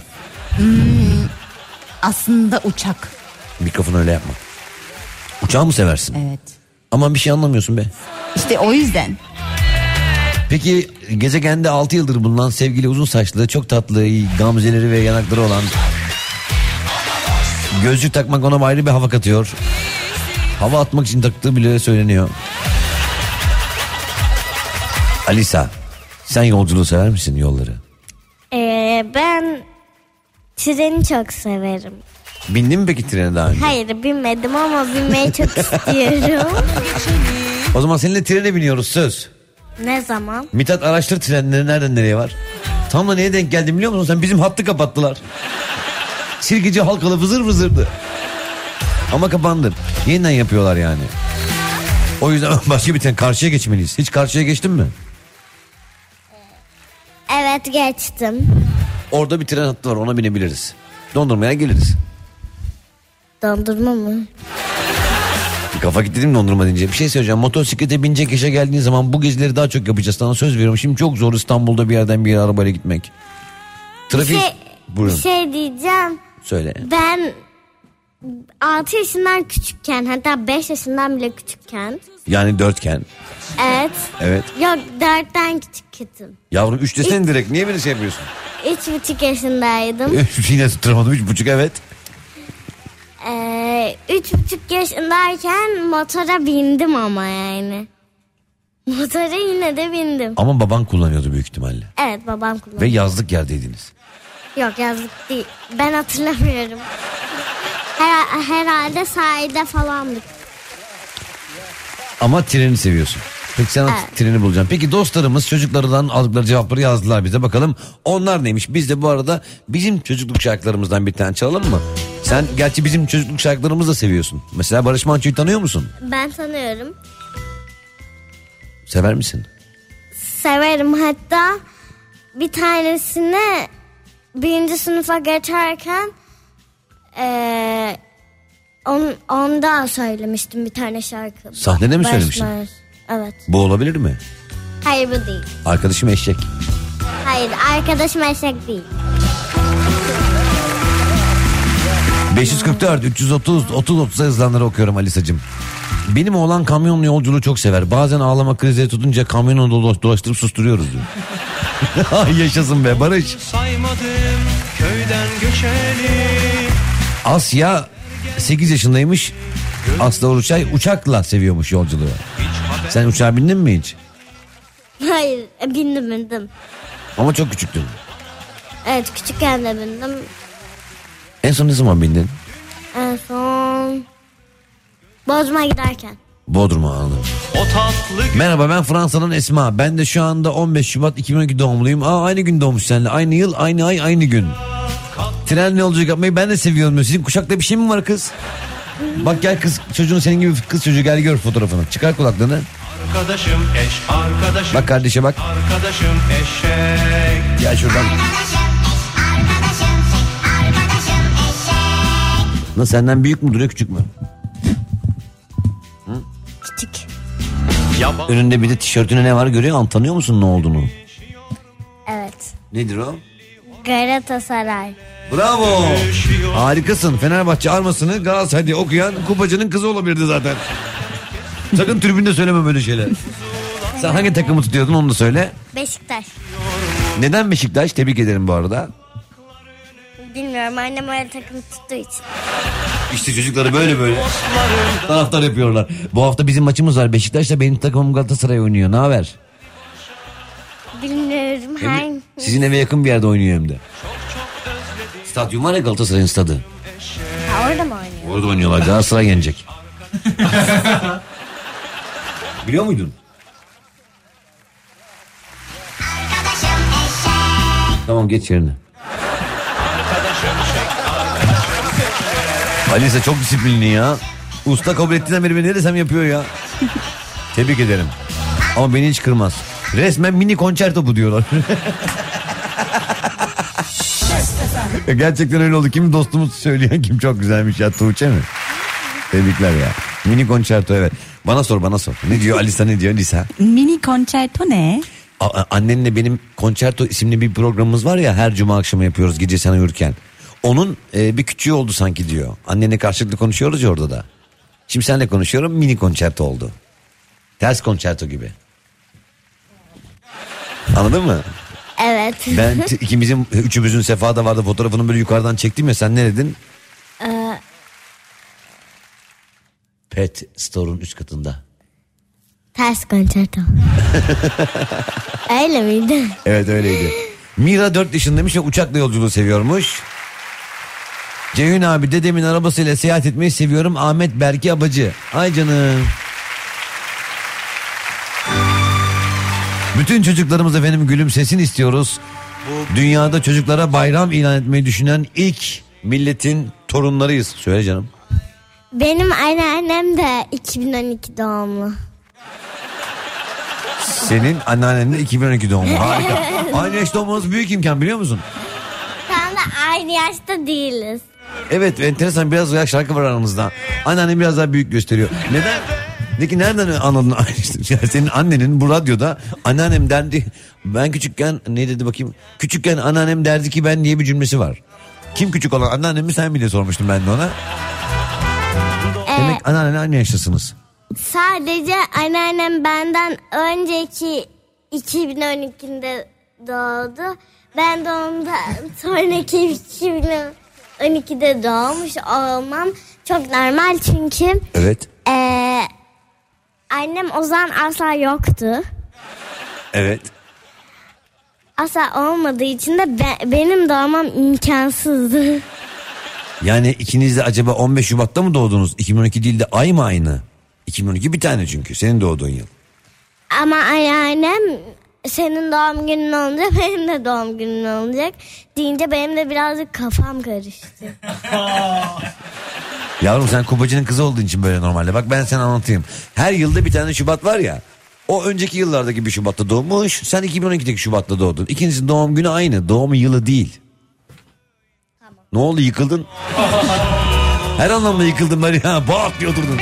D: Aslında uçak.
A: Mikrofonu öyle yapma. Uçağı mı seversin?
D: Evet.
A: Aman bir şey anlamıyorsun be.
D: İşte o yüzden.
A: Peki gezegende 6 yıldır bulunan sevgili uzun saçlı, çok tatlı, gamzeleri ve yanakları olan, gözlük takmak ona ayrı bir hava katıyor. Hava atmak için taktığı bile söyleniyor. Alisa, sen yolculuğu sever misin, yolları?
J: Ben treni çok severim.
A: Bindin mi peki trene daha önce?
J: Hayır binmedim ama binmeyi çok istiyorum.
A: O zaman seninle trene biniyoruz, söz.
J: Ne zaman?
A: Mithat, araştır trenleri nereden nereye var. Tam da neye denk geldim biliyor musun? Sen bizim hattı kapattılar. Sirkeci Halkalı vızır vızırdı. Ama kapandı. Yeniden yapıyorlar yani. O yüzden başka bir tane karşıya geçmeliyiz. Hiç karşıya geçtin mi?
J: Evet geçtim.
A: Orada bir tren hattı var, ona binebiliriz. Dondurmaya geliriz.
J: Dondurma mı?
A: Kafa gitti dondurma deyince. Bir şey söyleyeceğim. Motosiklete binecek yaşa geldiğin zaman bu gezileri daha çok yapacağız. Sana söz veriyorum. Şimdi çok zor İstanbul'da bir yerden bir yere arabayla gitmek. Trafik...
J: Bir şey diyeceğim.
A: Söyle.
J: Ben 6 yaşından küçükken, hatta 5 yaşından bile küçükken.
A: Yani 4'ken.
J: Evet.
A: Evet.
J: Yok 4'ten küçüktüm.
A: Yavrum 3 desene direkt. Niye beni şey yapıyorsun?
J: 3,5 yaşındaydım.
A: Yine tutturamadım, 3,5 evet.
J: 3,5 yaşındayken motora bindim ama yani. Motora yine de bindim.
A: Ama baban kullanıyordu büyük ihtimalle.
J: Evet babam kullanıyor.
A: Ve yazlık yerdeydiniz.
J: Yok yazlık değil. Ben hatırlamıyorum. Herhalde sahilde falandık.
A: Ama treni seviyorsun. Peki sen
J: evet.
A: Treni bulacaksın. Peki dostlarımız çocuklardan aldıkları cevapları yazdılar bize. Bakalım onlar neymiş? Biz de bu arada bizim çocukluk şarkılarımızdan bir tane çalalım mı? Sen gerçi bizim çocukluk şarkılarımızı da seviyorsun. Mesela Barış Manço'yu tanıyor musun?
J: Ben tanıyorum.
A: Sever misin?
J: Severim, hatta bir tanesini 1. sınıfa geçerken onda söylemiştim bir tane şarkı.
A: Sahnede mi söylemiştin?
J: Evet.
A: Bu olabilir mi?
J: Hayır bu değil.
A: Arkadaşım eşek.
J: Hayır arkadaşım eşek değil.
A: 544 330 30 hızlanları okuyorum Alisacığım. Benim oğlan kamyonlu yolculuğu çok sever. Bazen ağlama krizleri tutunca kamyonu dolaştırıp susturuyoruz diyor. Yaşasın be Barış.
C: Saymadım köyden göçeli.
A: Asya 8 yaşındaymış. Aslı Oruçay uçakla seviyormuş yolculuğu. Sen uçağa bindin mi hiç?
J: Hayır bindim.
A: Ama çok küçüktün.
J: Evet küçükken de bindim.
A: En son ne zaman bindin?
J: En son Bodrum'a giderken.
A: Bodrum'a, anladım. Merhaba, ben Fransa'nın Esma. Ben de şu anda 15 Şubat 2012 doğumluyum. Aynı gün doğmuş seninle. Aynı yıl, aynı ay, aynı gün. Trenle yolculuk yapmayı ben de seviyorum. Sizin kuşakta bir şey mi var kız? Bak gel kız çocuğun, senin gibi kız çocuğu, gel gör fotoğrafını. Çıkar kulaklığını.
C: Arkadaşım eş arkadaşım.
A: Bak kardeşe bak.
C: Arkadaşım eşek.
A: Gel şuradan. Nasıl, senden büyük mü duruyor, küçük mü? Hı?
J: Küçük.
A: Önünde bir de tişörtüne ne var görüyor musun? Tanıyor musun ne olduğunu?
J: Evet.
A: Nedir o?
J: Galatasaray.
A: Bravo. Harikasın. Fenerbahçe armasını Galatasaray'da okuyan kupacının kızı olabilirdi zaten. Sakın tribünde söyleme böyle şeyler. Sen hangi takımı tutuyordun onu da söyle.
J: Beşiktaş.
A: Neden Beşiktaş? Tebrik ederim bu arada.
J: Bilmiyorum, annem öyle takım tuttuğu için.
A: İşte çocukları böyle taraftar yapıyorlar. Bu hafta bizim maçımız var. Beşiktaş'la benim takımım Galatasaray oynuyor. Ne haber?
J: Bilmiyorum.
A: Sizin eve yakın bir yerde oynuyor hem de. Stadyum var ya, Galatasaray'ın stadı.
J: Ha, orada mı oynuyor?
A: Orada oynuyorlar. Galatasaray yenecek. Biliyor muydun? Tamam, geç yerine. Alisa çok disiplinli ya. Usta kabul ettiğinden beri ne desem yapıyor ya. Tebrik ederim. Ama beni hiç kırmaz. Resmen mini konçerto bu diyorlar. Gerçekten öyle oldu. Kim dostumuz söyleyen kim çok güzelmiş ya, Tuğçe mi? Tebrikler ya. Mini konçerto, evet. Bana sor. Ne diyor Alisa, ne diyor Lisa?
D: Mini konçerto ne?
A: Annenle benim konçerto isimli bir programımız var ya, her cuma akşamı yapıyoruz gece sen uyurken. Onun bir küçüğü oldu sanki diyor. Annenle karşılıklı konuşuyoruz ya orada da. Şimdi seninle konuşuyorum, mini konçerto oldu. Ters konçerto gibi. Anladın mı?
J: Evet.
A: Ben üçümüzün Sefa'da vardı fotoğrafını böyle yukarıdan çektim ya, sen ne dedin? Pet Store'un üst katında.
J: Ters konçerto. Öyle miydi?
A: Evet öyleydi. Mira 4 yaşındaymış ve uçakla yolculuğu seviyormuş. Ceyhun abi, dedemin arabasıyla seyahat etmeyi seviyorum. Ahmet Berki Abacı. Ay canım. Bütün çocuklarımız efendim gülümsesin istiyoruz. Dünyada çocuklara bayram ilan etmeyi düşünen ilk milletin torunlarıyız. Söyle canım.
J: Benim anneannem de 2012 doğumlu.
A: Senin anneannen de 2012 doğumlu. Harika. Aynı yaş doğmamız büyük imkan, biliyor musun?
J: Tam da aynı yaşta değiliz.
A: Evet, enteresan, biraz yaş şarkı var aramızda. Anneannem biraz daha büyük gösteriyor. Neden? Peki nereden anladın? Yani senin annenin bu radyoda anneannem derdi. Ben küçükken ne dedi bakayım? Küçükken anneannem derdi ki ben diye bir cümlesi var. Kim küçük olan, anneannem mi sen mi diye sormuştum ben de ona. Demek anneanne aynı yaştasınız.
J: Sadece anneannem benden önceki 2012'de doğdu. Ben de ondan sonraki 2012'de doğmuş olmam çok normal çünkü.
A: Evet.
J: Annem o zaman asla yoktu.
A: Evet.
J: Asla olmadığı için de benim doğmam imkansızdı.
A: Yani ikiniz de acaba 15 Şubat'ta mı doğdunuz? 2012 değil de ay mı aynı? 2012 bir tane çünkü senin doğduğun yıl.
J: Ama anneannem senin doğum günün olacak, benim de doğum günün olacak deyince benim de birazcık kafam karıştı.
A: Yavrum, sen Kubacı'nın kızı olduğun için böyle normalde. Bak ben sana anlatayım. Her yılda bir tane Şubat var ya. O önceki yıllardaki bir Şubat'ta doğmuş. Sen 2012'deki Şubat'ta doğdun. İkinizin doğum günü aynı. Doğum yılı değil. Tamam. Ne oldu, yıkıldın? Her anlamda yıkıldın ben ya. Bak diye oturdun.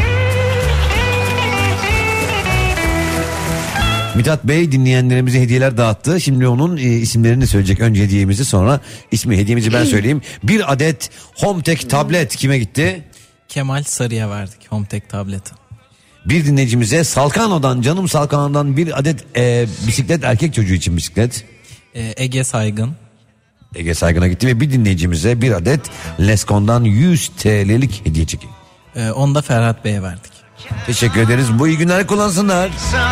A: Mithat Bey dinleyenlerimize hediyeler dağıttı. Şimdi onun isimlerini söyleyecek. Önce hediyemizi, sonra hediyemizi ben söyleyeyim. Bir adet HomeTech tablet kime gitti?
I: Kemal Sarı'ya verdik HomeTech tableti.
A: Bir dinleyicimize Salkano'dan, canım Salkano'dan bir adet bisiklet, erkek çocuğu için bisiklet.
I: Ege Saygın.
A: Ege Saygın'a gitti ve bir dinleyicimize bir adet Lescon'dan 100 TL'lik hediye çeki.
I: Onu da Ferhat Bey'e verdik.
A: Teşekkür ederiz. Bu iyi günler kullansınlar.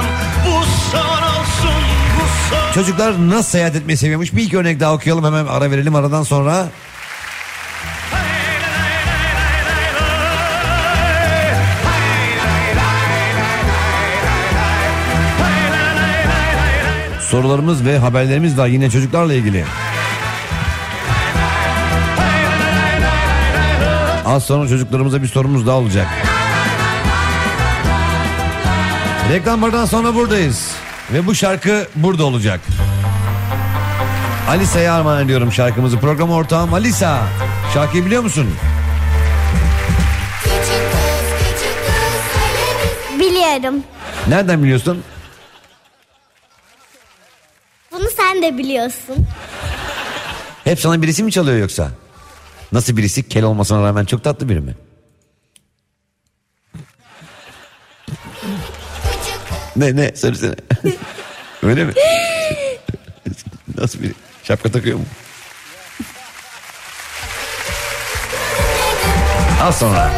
A: Çocuklar nasıl seyahat etmeyi seviyormuş? Bir iki örnek daha okuyalım, hemen ara verelim, aradan sonra. Sorularımız ve haberlerimiz var yine çocuklarla ilgili. Az sonra çocuklarımıza bir sorumuz daha olacak. Reklamlardan sonra buradayız. Ve bu şarkı burada olacak. Alisa'ya armağan ediyorum şarkımızı. Program ortağım Alisa. Şarkıyı biliyor musun?
J: Biliyorum.
A: Nereden biliyorsun?
J: Bunu sen de biliyorsun.
A: Hep sana birisi mi çalıyor yoksa? Nasıl birisi? Kel olmasına rağmen çok tatlı biri mi? Ne söylesene. Öyle mi? Nasıl biri? Şapka takıyor mu? Az sonra.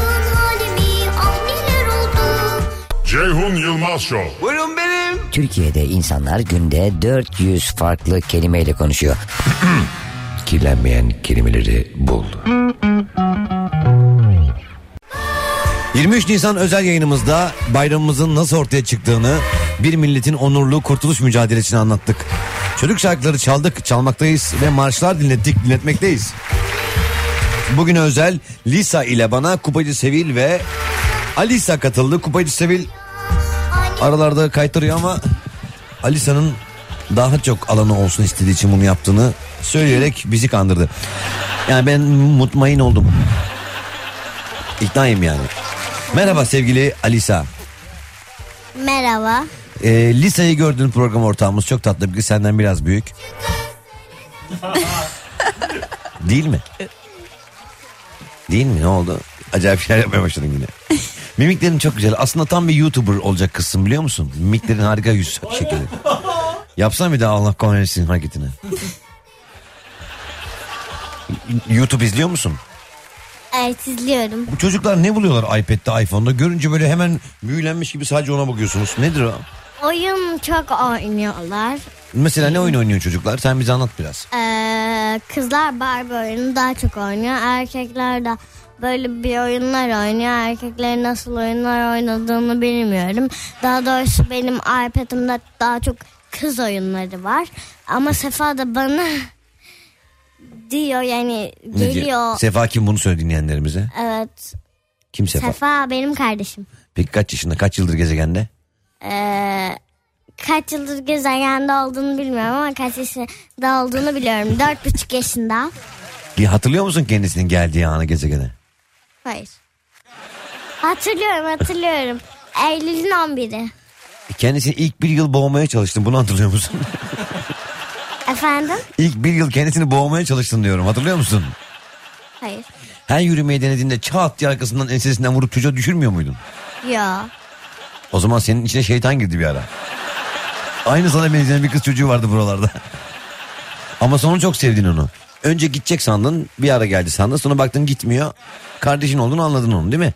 P: Ceyhun Yılmaz Show.
N: Buyurun benim. Türkiye'de insanlar günde 400 farklı kelimeyle konuşuyor.
A: Kirlenmeyen kelimeleri bul. 23 Nisan özel yayınımızda bayramımızın nasıl ortaya çıktığını, bir milletin onurlu kurtuluş mücadelesini anlattık. Çocuk şarkıları çaldık, çalmaktayız ve marşlar dinlettik, dinletmekteyiz. Bugün özel Lisa ile bana Kupacı Sevil ve Alisa katıldı. Kupacı Sevil aralarda kaytarıyor ama Alisa'nın daha çok alanı olsun istediği için bunu yaptığını söyleyerek bizi kandırdı. Yani ben mutmain oldum. İknayım yani. Merhaba sevgili Alisa.
J: Merhaba.
A: Lisa'yı gördüğün program ortağımız çok tatlı bir kız, senden biraz büyük. Değil mi? Değil mi? Ne oldu? Acayip şeyler yapmaya başladın yine. Mimiklerin çok güzel. Aslında tam bir YouTuber olacak kızsın, biliyor musun? Mimiklerin harika, yüz şekli. Yapsana bir daha Allah kahretsin hareketini. YouTube izliyor musun?
J: Evet, izliyorum.
A: Bu çocuklar ne buluyorlar iPad'de, iPhone'da? Görünce böyle hemen büyülenmiş gibi sadece ona bakıyorsunuz. Nedir o?
J: Oyun çok oynuyorlar.
A: Mesela ne oyun oynuyor çocuklar? Sen bize anlat biraz.
J: Kızlar Barbie oyunu daha çok oynuyor. Erkekler de böyle bir oyunlar oynuyor. Erkeklerin nasıl oyunlar oynadığını bilmiyorum. Daha doğrusu benim iPad'imde daha çok kız oyunları var. Ama Sefa da bana diyor, yani geliyor.
A: Sefa kim, bunu söyle dinleyenlerimize.
J: Evet.
A: Kim Sefa?
J: Sefa benim kardeşim.
A: Peki kaç yaşında, kaç yıldır gezegende?
J: Kaç yıldır gezegende olduğunu bilmiyorum ama kaç yaşında olduğunu biliyorum. 4,5 yaşında.
A: Hatırlıyor musun kendisinin geldiği anı gezegene?
J: Hayır. Hatırlıyorum. Eylül'ün 11'i.
A: Kendisini ilk bir yıl boğmaya çalıştın, bunu hatırlıyor musun?
J: Efendim?
A: İlk bir yıl kendisini boğmaya çalıştın diyorum, hatırlıyor musun?
J: Hayır.
A: Her yürümeyi denediğinde çat diye arkasından ensesinden vurup çocuğa düşürmüyor muydun?
J: Ya.
A: O zaman senin içine şeytan girdi bir ara. Aynı sana benzeyen bir kız çocuğu vardı buralarda. Ama sonra çok sevdin onu. Önce gidecek sandın, bir ara geldi sandın, sonra baktın gitmiyor. Kardeşin olduğunu anladın onu, değil mi?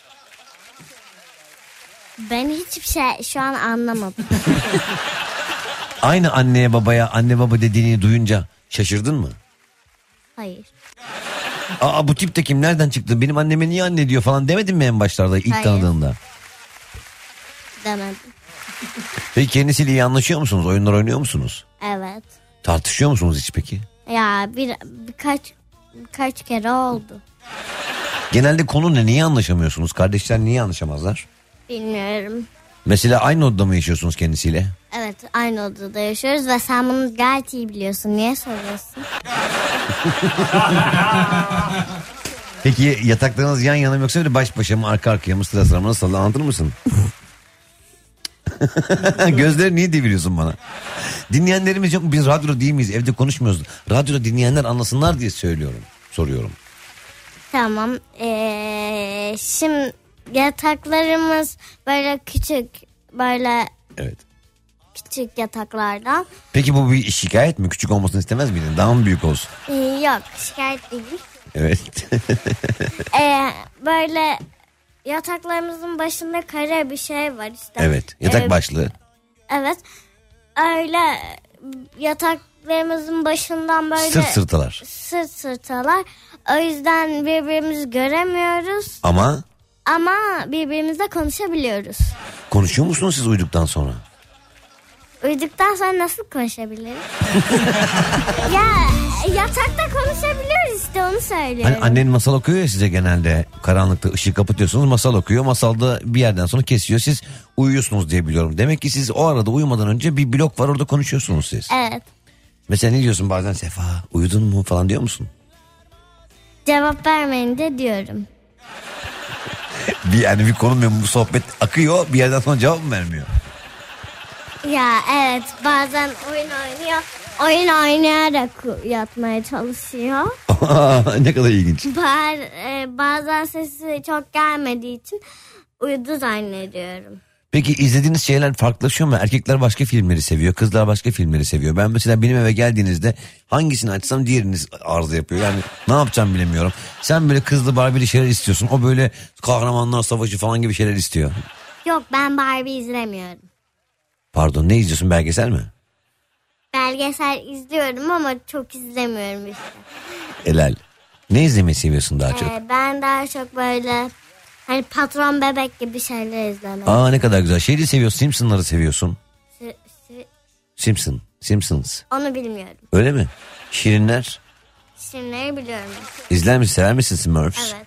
J: Ben hiçbir şey şu an anlamadım.
A: Aynı anneye babaya anne baba dediğini duyunca şaşırdın mı?
J: Hayır.
A: Aa, bu tip de kim, nereden çıktı, benim anneme niye anne diyor falan demedin mi en başlarda, ilk
J: Hayır.
A: tanıdığında?
J: Demedim.
A: Peki kendisiyle iyi anlaşıyor musunuz, oyunlar oynuyor musunuz?
J: Evet.
A: Tartışıyor musunuz hiç peki?
J: Ya birkaç kere oldu.
A: Genelde konu ne, niye anlaşamıyorsunuz, kardeşler niye anlaşamazlar?
J: Bilmiyorum.
A: Mesela aynı odada mı yaşıyorsunuz kendisiyle?
J: Evet, aynı odada yaşıyoruz ve sen bunu gayet iyi biliyorsun. Niye soruyorsun?
A: Peki yataklarınız yan yana mı yoksa böyle baş başa mı, arka arkaya mı, sıra sıra mı, nasıl, anlatır mısın? Gözleri niye deviriyorsun bana? Dinleyenlerimiz yok mu? Biz radyoda değil miyiz? Evde konuşmuyoruz. Radyoda dinleyenler anlasınlar diye soruyorum.
J: Tamam. Şimdi yataklarımız böyle küçük, böyle
A: evet,
J: küçük yataklardan.
A: Peki bu bir şikayet mi? Küçük olmasını istemez miydin? Daha mı büyük olsun?
J: Yok, şikayet değil.
A: Evet.
J: Böyle yataklarımızın başında kare bir şey var işte.
A: Evet, yatak başlığı.
J: Evet. Öyle yataklarımızın başından böyle
A: Sırt sırtalar.
J: Sırt sırtalar. O yüzden birbirimizi göremiyoruz.
A: Ama
J: birbirimizle konuşabiliyoruz.
A: konuşuyor musunuz siz uyuduktan sonra?
J: Uyuduktan sonra nasıl konuşabiliriz? Ya yatakta konuşabiliyoruz işte, onu söylüyorum.
A: Hani annen masal okuyor ya size genelde. Karanlıkta ışığı kapatıyorsunuz, masal okuyor. Masalda bir yerden sonra kesiyor, siz uyuyorsunuz diye biliyorum. Demek ki siz o arada uyumadan önce bir blok var, orada konuşuyorsunuz siz.
J: Evet.
A: Mesela ne diyorsun bazen, Sefa uyudun mu falan diyor musun?
J: Cevap vermeyince diyorum.
A: Yani bir konu, bu sohbet akıyor, bir yerden sonra cevap mı vermiyor?
J: Ya evet, bazen oyun oynayarak yatmaya çalışıyor.
A: Ne kadar ilginç.
J: Bazen sesi çok gelmediği için uyudu zannediyorum.
A: Peki izlediğiniz şeyler farklılaşıyor mu? Erkekler başka filmleri seviyor, kızlar başka filmleri seviyor. Ben mesela benim eve geldiğinizde hangisini açsam diğeriniz arıza yapıyor. Yani ne yapacağım bilemiyorum. Sen böyle kızlı Barbie'li şeyler istiyorsun. O böyle kahramanlar savaşı falan gibi şeyler istiyor.
J: Yok, ben Barbie izlemiyorum.
A: Pardon, ne izliyorsun, belgesel mi?
J: Belgesel izliyorum ama çok izlemiyorum işte.
A: Helal. Ne izlemeyi seviyorsun daha çok?
J: Ben daha çok böyle hani Patron Bebek gibi şeyler izlemeyi.
A: Aa, ne kadar güzel. Şeyi seviyorsun, Simpsonları seviyorsun. Simpsons.
J: Onu bilmiyorum.
A: Öyle mi? Şirinler?
J: Şirinleri biliyorum.
A: İzler misin, sever misin Smurfs?
J: Evet.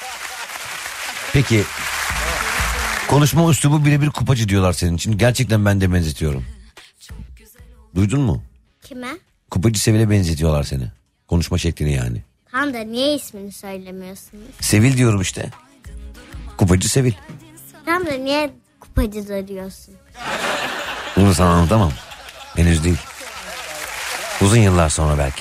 A: Peki konuşma üslubu birebir Kupacı diyorlar senin için. Gerçekten ben de benzetiyorum. Duydun mu?
J: Kime?
A: Kupacı Sevil'e benzetiyorlar seni. Konuşma şeklini yani.
J: Tam da niye ismini söylemiyorsunuz?
A: Sevil diyorum işte. Kupacı Sevil.
J: Tam da niye kupacı da diyorsun?
A: Bunu sana anlatamam. Henüz değil. Uzun yıllar sonra belki.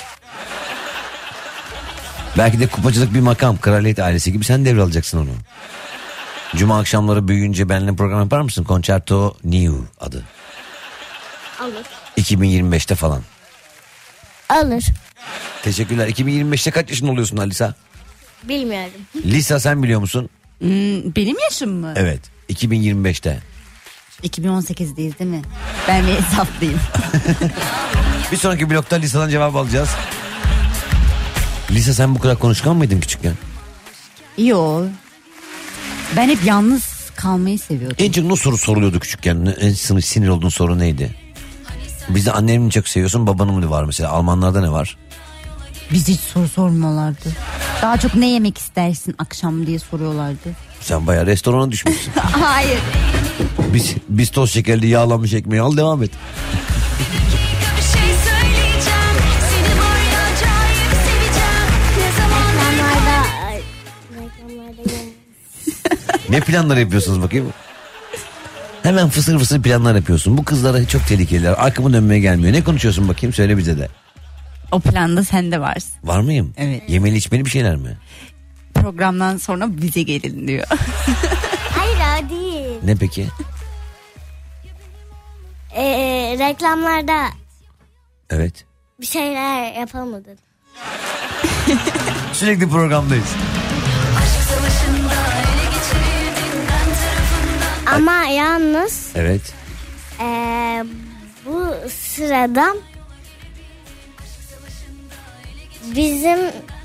A: Belki de kupacılık bir makam. Kraliyet ailesi gibi sen devralacaksın onu. Cuma akşamları büyüyünce benimle program yapar mısın? Concerto New adı.
J: Alır.
A: 2025'te falan.
J: Alır.
A: Teşekkürler. 2025'te kaç yaşında oluyorsun Alisa?
J: Bilmiyorum.
A: Lisa sen biliyor musun?
D: Benim yaşım mı?
A: Evet. 2025'te.
D: 2018'deyiz değil mi? Ben bir hesaplıyım.
A: Bir sonraki blokta Lisa'dan cevap alacağız. Lisa sen bu kadar konuşkan mıydın küçükken?
D: Yo. Ben hep yalnız kalmayı seviyordum.
A: En çok ne soru soruluyordu küçükken? En sinir olduğun soru neydi? Bizde annemi mi çok seviyorsun, babanı mı var mesela? Almanlarda ne var?
D: Biz hiç soru sormuyorlardı. Daha çok ne yemek istersin akşam diye soruyorlardı.
A: Sen bayağı restorana düşmüşsün.
D: Hayır.
A: Biz toz şekerli yağlanmış ekmeği al, devam et. Ne planlar yapıyorsunuz bakayım? Hemen fısır fısır planlar yapıyorsun. Bu kızlara çok tehlikeliler. Arkamı dönmeye gelmiyor. Ne konuşuyorsun bakayım, söyle bize de.
D: O planda sen de varsın.
A: Var mıyım?
D: Evet.
A: Yemeli içmeli bir şeyler mi?
D: Programdan sonra bize gelin diyor.
J: Hayır o değil.
A: Ne peki?
J: Reklamlarda
A: Evet.
J: bir şeyler yapalım mı dedim.
A: Sürekli programdayız.
J: Ama yalnız
A: Evet.
J: bu sırada bizim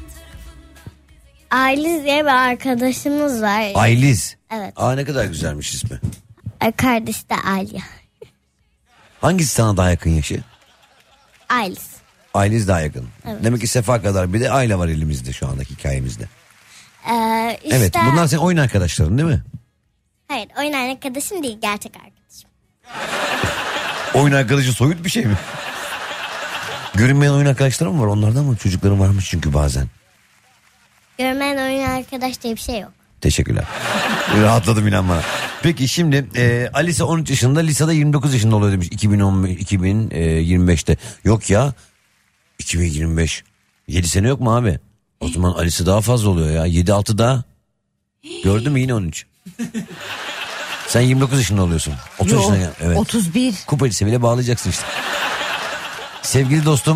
J: Ayliz diye bir arkadaşımız var.
A: Ayliz.
J: Evet.
A: Aa, ne kadar güzelmiş ismi.
J: Kardeşi de Alya.
A: Hangisi sana daha yakın yaşı?
J: Ayliz.
A: Ayliz daha yakın.
J: Evet.
A: Demek ki Sefa kadar bir de Ayla var elimizde şu andaki hikayemizde.
J: İşte,
A: Evet, bunlar senin oyun arkadaşların değil mi?
J: Hayır, oyun arkadaşım değil, gerçek arkadaşım.
A: Oyun arkadaşı soyut bir şey mi? Görünmeyen oyun arkadaşlarım var, onlardan mı? Çocuklarım varmış çünkü bazen.
J: Görmeyen oyun arkadaş diye bir şey yok.
A: Teşekkürler. Rahatladım inan bana. Peki şimdi Alisa 13 yaşında, Lisa da 29 yaşında oluyor demiş 2025'te. Yok ya, 2025. 7 sene yok mu abi? O zaman Alisa daha fazla oluyor ya. 7-6 daha. Gördün mü, yine 13. Sen 29 yaşında oluyorsun. 30 yaşına gel. Evet.
D: 31.
A: Kupacı bile bağlayacaksın işte. Sevgili dostum,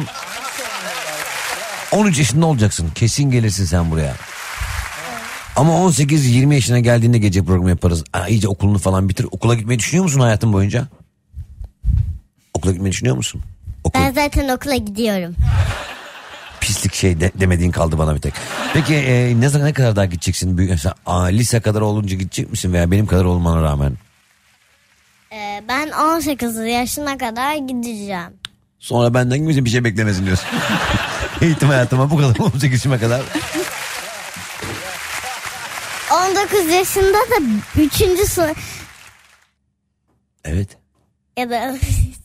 A: 13 yaşında olacaksın. Kesin gelirsin sen buraya. Ama 18-20 yaşına geldiğinde gece programı yaparız. İyice okulunu falan bitir. Okula gitmeyi düşünüyor musun hayatın boyunca? Okula gitmeyi düşünüyor musun?
J: Ben zaten okula gidiyorum.
A: Pislik şey demediğin kaldı bana bir tek. Peki ne kadar daha gideceksin? Mesela lise kadar olunca gidecek misin veya benim kadar olmana rağmen?
J: Ben 18 yaşına kadar gideceğim.
A: Sonra benden kimse bir şey beklemesin diyorsun. Eğitim hayatıma bu kadar, 18 yaşıma kadar.
J: 19 yaşında da 3. sınıf.
A: Evet.
J: Ya da...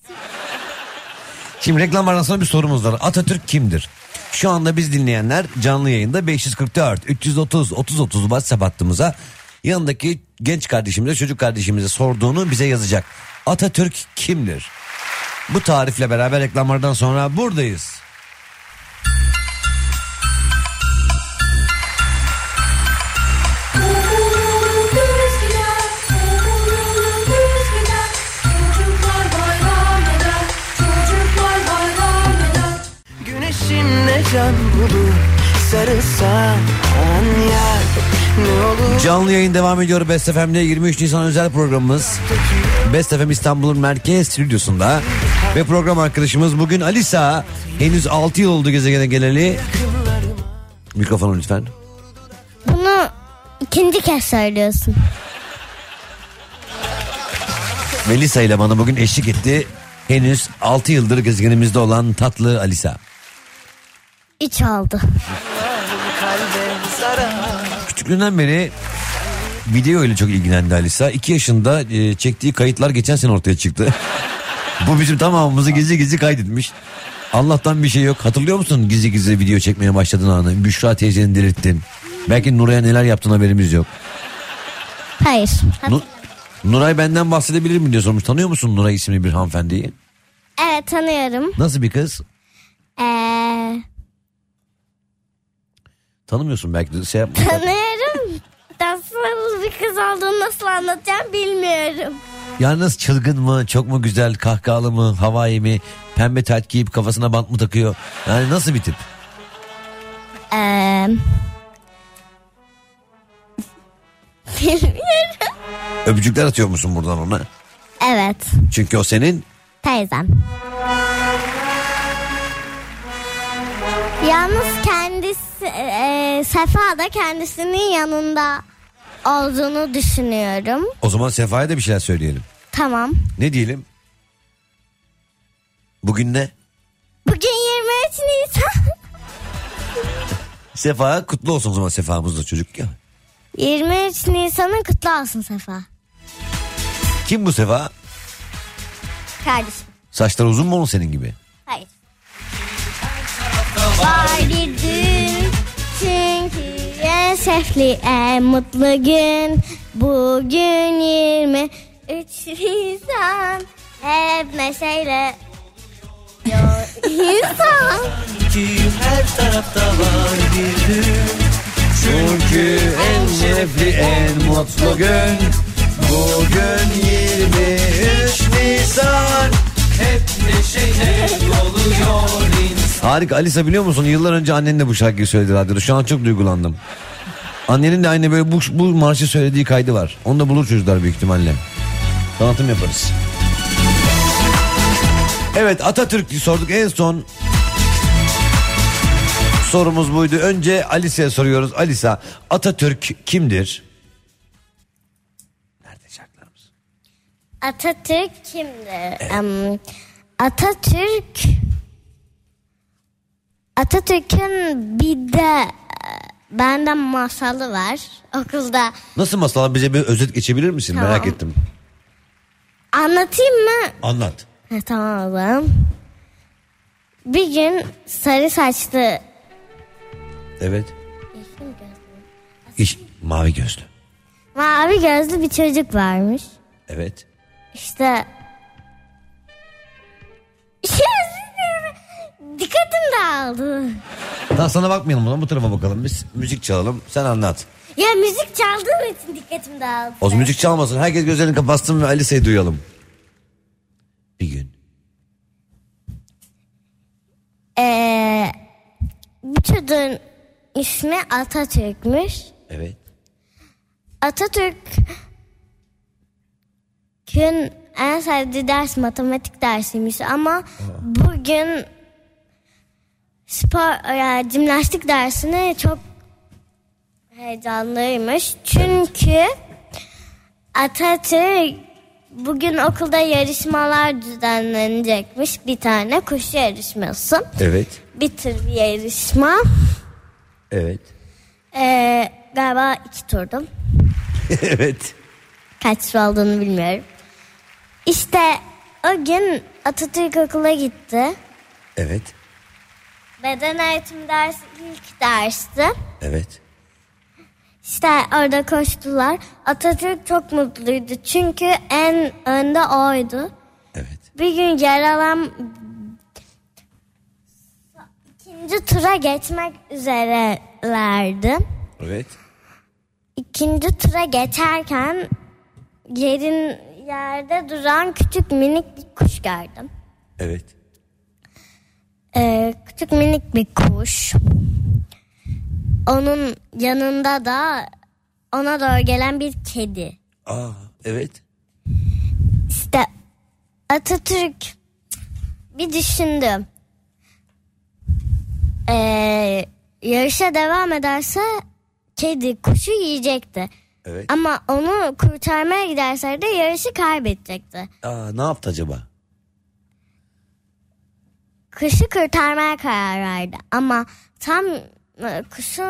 A: Şimdi reklamlardan sonra bir sorumuz var. Atatürk kimdir? Şu anda biz dinleyenler canlı yayında 544 330 30 30 WhatsApp hattımıza yanındaki genç kardeşimize, çocuk kardeşimize sorduğunu bize yazacak. Atatürk kimdir? Bu tarifle beraber reklamlardan sonra buradayız.
C: Güneşimle can bulur sarılsan yer ne olur.
A: Canlı yayın devam ediyor Best FM'de 23 Nisan özel programımız. Best FM İstanbul'un merkez stüdyosunda. Ve program arkadaşımız bugün Alisa. Henüz 6 yıl oldu gezegene geleli. Mikrofonu lütfen.
J: Bunu ikinci kez söylüyorsun.
A: Ve Lisa ile bana bugün eşlik etti. Henüz 6 yıldır gezegenimizde olan tatlı Alisa.
J: 3 oldu.
A: Küçüklüğünden beri video ile çok ilgilendi Alisa. 2 yaşında çektiği kayıtlar geçen sene ortaya çıktı. Bu bizim tamamımızı gizli gizli kaydetmiş. Allah'tan bir şey yok. Hatırlıyor musun gizli gizli video çekmeye başladığın anı? Büşra teyzeni delirttin. Belki Nuray'a neler yaptığın haberimiz yok.
J: Hayır.
A: Nuray benden bahsedebilir mi diye sormuş. Tanıyor musun Nuray isimli bir hanımefendiyi?
J: Evet, tanıyorum.
A: Nasıl bir kız? Tanımıyorsun belki de şey yapma.
J: Tanıyorum. Nasıl bir kız olduğunu nasıl anlatacağım bilmiyorum.
A: Yani nasıl, çılgın mı, çok mu güzel, kahkahalı mı, havai mi, pembe tayt giyip kafasına bant mı takıyor? Yani nasıl bir tip?
J: Bilmiyorum.
A: Öpücükler atıyor musun buradan ona?
J: Evet.
A: Çünkü o senin
J: teyzem. Yalnız kendisi Sefa da kendisinin yanında olduğunu düşünüyorum.
A: O zaman Sefa'ya da bir şeyler söyleyelim.
J: Tamam.
A: Ne diyelim? Bugün ne?
J: Bugün 23 Nisan.
A: Sefa kutlu olsun o zaman, Sefa'mız da çocuk ya.
J: 23 Nisan'ın kutlu olsun Sefa.
A: Kim bu Sefa?
J: Kardeşim.
A: Saçları uzun mu onun senin gibi?
J: Hayır. Var bir gün çünkü en şefli en mutlu gün. Bugün 23 Nisan. Hep neşeyle insan.
C: Her tarafta var bir gün.
A: Çünkü en şefli en mutlu gün. Bugün 23 Nisan.
C: Hep neşeyle doluyor insan.
A: Harika. Alisa, biliyor musun? Yıllar önce annen de bu şarkıyı söyledi radyoda. Şu an çok duygulandım. Annenin de aynı böyle bu marşı söylediği kaydı var. Onu da bulur çocuklar büyük ihtimalle. Tanıtım yaparız. Evet, Atatürk'ü sorduk en son. Sorumuz buydu. Önce Alisa'ya soruyoruz. Alisa, Atatürk kimdir? Nerede şarkılarımız?
J: Atatürk kimdir?
A: Evet.
J: Atatürk'ün bir de benden masalı var okulda.
A: Nasıl masal? Bize bir özet geçebilir misin?
J: Tamam.
A: Merak ettim.
J: Anlatayım mı?
A: Anlat.
J: Tamam o zaman. Bir gün sarı saçlı.
A: Evet.
J: Yeşil gözlü.
A: Mavi gözlü.
J: Mavi gözlü bir çocuk varmış.
A: Evet.
J: İşte dikkatim dağıldı.
A: Daha sana bakmayalım buna, bu tarafa bakalım. Biz müzik çalalım, sen anlat.
J: Ya müzik çaldığım için dikkatim dağıldı.
A: O müzik çalmasın, herkes gözlerini kapatsın ve Alisa'yı duyalım. Bir gün.
J: Bu çocuğun ismi Atatürk'müş.
A: Evet.
J: Atatürk'ün en sevdiği ders matematik dersiymiş ama bugün jimnastik dersine çok heyecanlıymış. Çünkü Atatürk bugün okulda yarışmalar düzenlenecekmiş. Bir tane koşu yarışması.
A: Evet.
J: Bir tür bir yarışma.
A: Evet.
J: Galiba 2 turdum.
A: Evet.
J: Kaç tur olduğunu bilmiyorum. İşte o gün Atatürk okula gitti.
A: Evet.
J: Beden eğitim dersi ilk dersti.
A: Evet.
J: İşte orada koştular. Atatürk çok mutluydu. Çünkü en önde oydu.
A: Evet.
J: Bir gün yer alan ikinci tura geçmek üzerelerdi.
A: Evet.
J: İkinci tura geçerken yerde duran küçük minik bir kuş gördüm.
A: Evet.
J: Küçük minik bir kuş. Onun yanında da ona doğru gelen bir kedi.
A: Evet.
J: İşte Atatürk bir düşündü. Yarışa devam ederse kedi kuşu yiyecekti.
A: Evet.
J: Ama onu kurtarmaya giderse de yarışı kaybedecekti.
A: Ne yaptı acaba?
J: Kuşu kurtarmaya karar verdi. Ama tam kuşu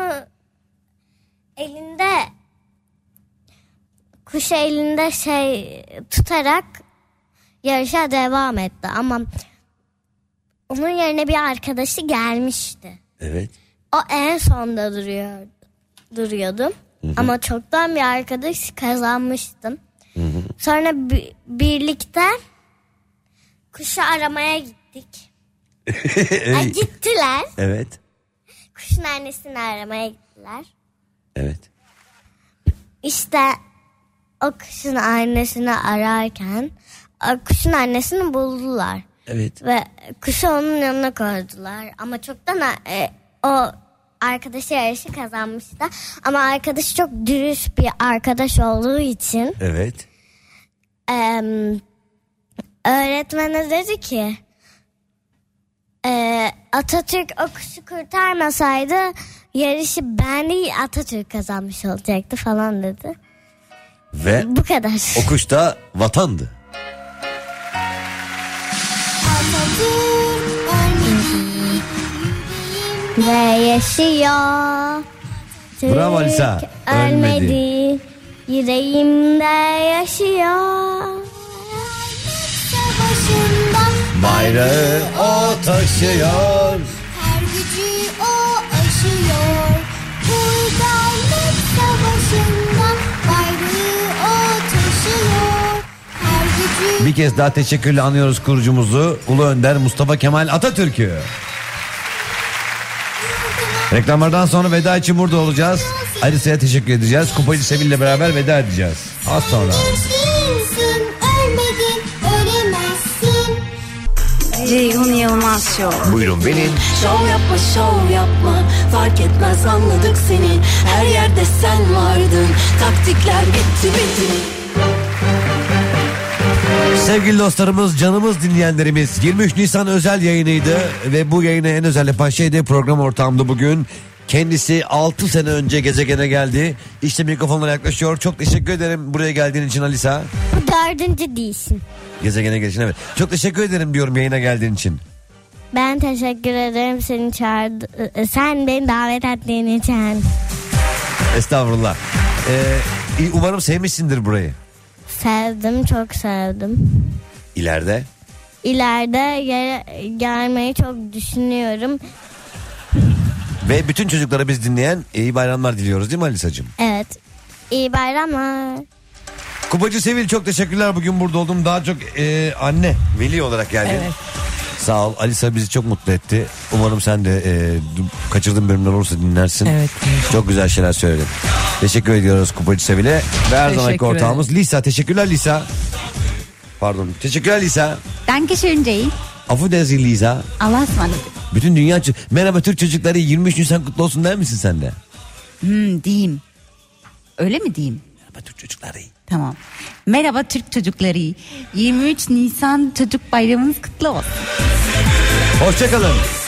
J: elinde tutarak yarışa devam etti. Ama onun yerine bir arkadaşı gelmişti.
A: Evet.
J: O en sonda duruyordu. Ama çoktan bir arkadaş kazanmıştım. Sonra birlikte kuşu aramaya gittik. Gittiler.
A: Evet.
J: Kuşun annesini aramaya gittiler.
A: Evet.
J: İşte o kuşun annesini ararken kuşun annesini buldular.
A: Evet.
J: Ve kuşu onun yanına koydular. Ama çoktan o arkadaşı yarışı kazanmıştı. Ama arkadaşı çok dürüst bir arkadaş olduğu için.
A: Evet.
J: Öğretmene dedi ki Atatürk o kuşu kurtarmasaydı yarışı ben değil Atatürk kazanmış olacaktı falan dedi.
A: Ve
J: bu kadar.
A: O kuş da vatandı.
J: Ve yaşıyor.
A: Bravo Alisa.
J: Ölmedi. Yüreğimde yaşıyor.
A: Bayrağı o taşıyor.
Q: Her gücü o aşıyor. Uygarlık savaşında bayrağı o taşıyor. Her gücü...
A: Bir kez daha teşekkürle anıyoruz kurucumuzu Ulu Önder Mustafa Kemal Atatürk'ü. Reklamlardan sonra veda için burada olacağız. Alisa'ya teşekkür edeceğiz. Kupacı Sevil'le beraber veda edeceğiz. Az sonra.
Q: Ceyhun Yılmaz Show.
A: Buyurun benim.
Q: Şov yapma şov yapma, fark etmez anladık seni. Her yerde sen vardın, taktikler bitti.
A: Sevgili dostlarımız, canımız dinleyenlerimiz, 23 Nisan özel yayınıydı ve bu yayına en özel yapan şey de program ortağımdı bugün. Kendisi 6 sene önce gezegene geldi. İşte mikrofonlara yaklaşıyor. Çok teşekkür ederim buraya geldiğin için Alisa.
J: Bu 4. değilsin.
A: Gezegene gelişin, evet. Çok teşekkür ederim diyorum yayına geldiğin için.
J: Ben teşekkür ederim seni sen beni davet ettiğin için.
A: Estağfurullah. Umarım sevmişsindir burayı.
J: Sevdim, çok sevdim.
A: İleride
J: gelmeyi çok düşünüyorum.
A: Ve bütün çocuklara biz dinleyen iyi bayramlar diliyoruz değil mi Alisa'cığım?
J: Evet. İyi bayramlar.
A: Kupacı Sevil, çok teşekkürler bugün burada oldum. Daha çok anne, veli olarak geldin. Evet. Sağ ol. Alisa bizi çok mutlu etti. Umarım sen de kaçırdığın bölümler olursa dinlersin.
L: Evet.
A: Çok güzel şeyler söyledin. Teşekkür ediyoruz Kupacı Sevil'e. Ve her zamanki ortağımız Lisa. Teşekkürler Lisa. Pardon. Teşekkürler Lisa.
D: Dankeschön Jay.
A: Affedersin Lisa.
D: Allah'a ısmarladık.
A: Bütün dünya merhaba Türk çocukları, 23 Nisan kutlu olsun der misin sen de?
D: Diyeyim. Öyle mi diyeyim?
A: Merhaba Türk çocukları.
D: Tamam. Merhaba Türk çocukları. 23 Nisan Çocuk Bayramınız kutlu olsun.
A: Hoşçakalın.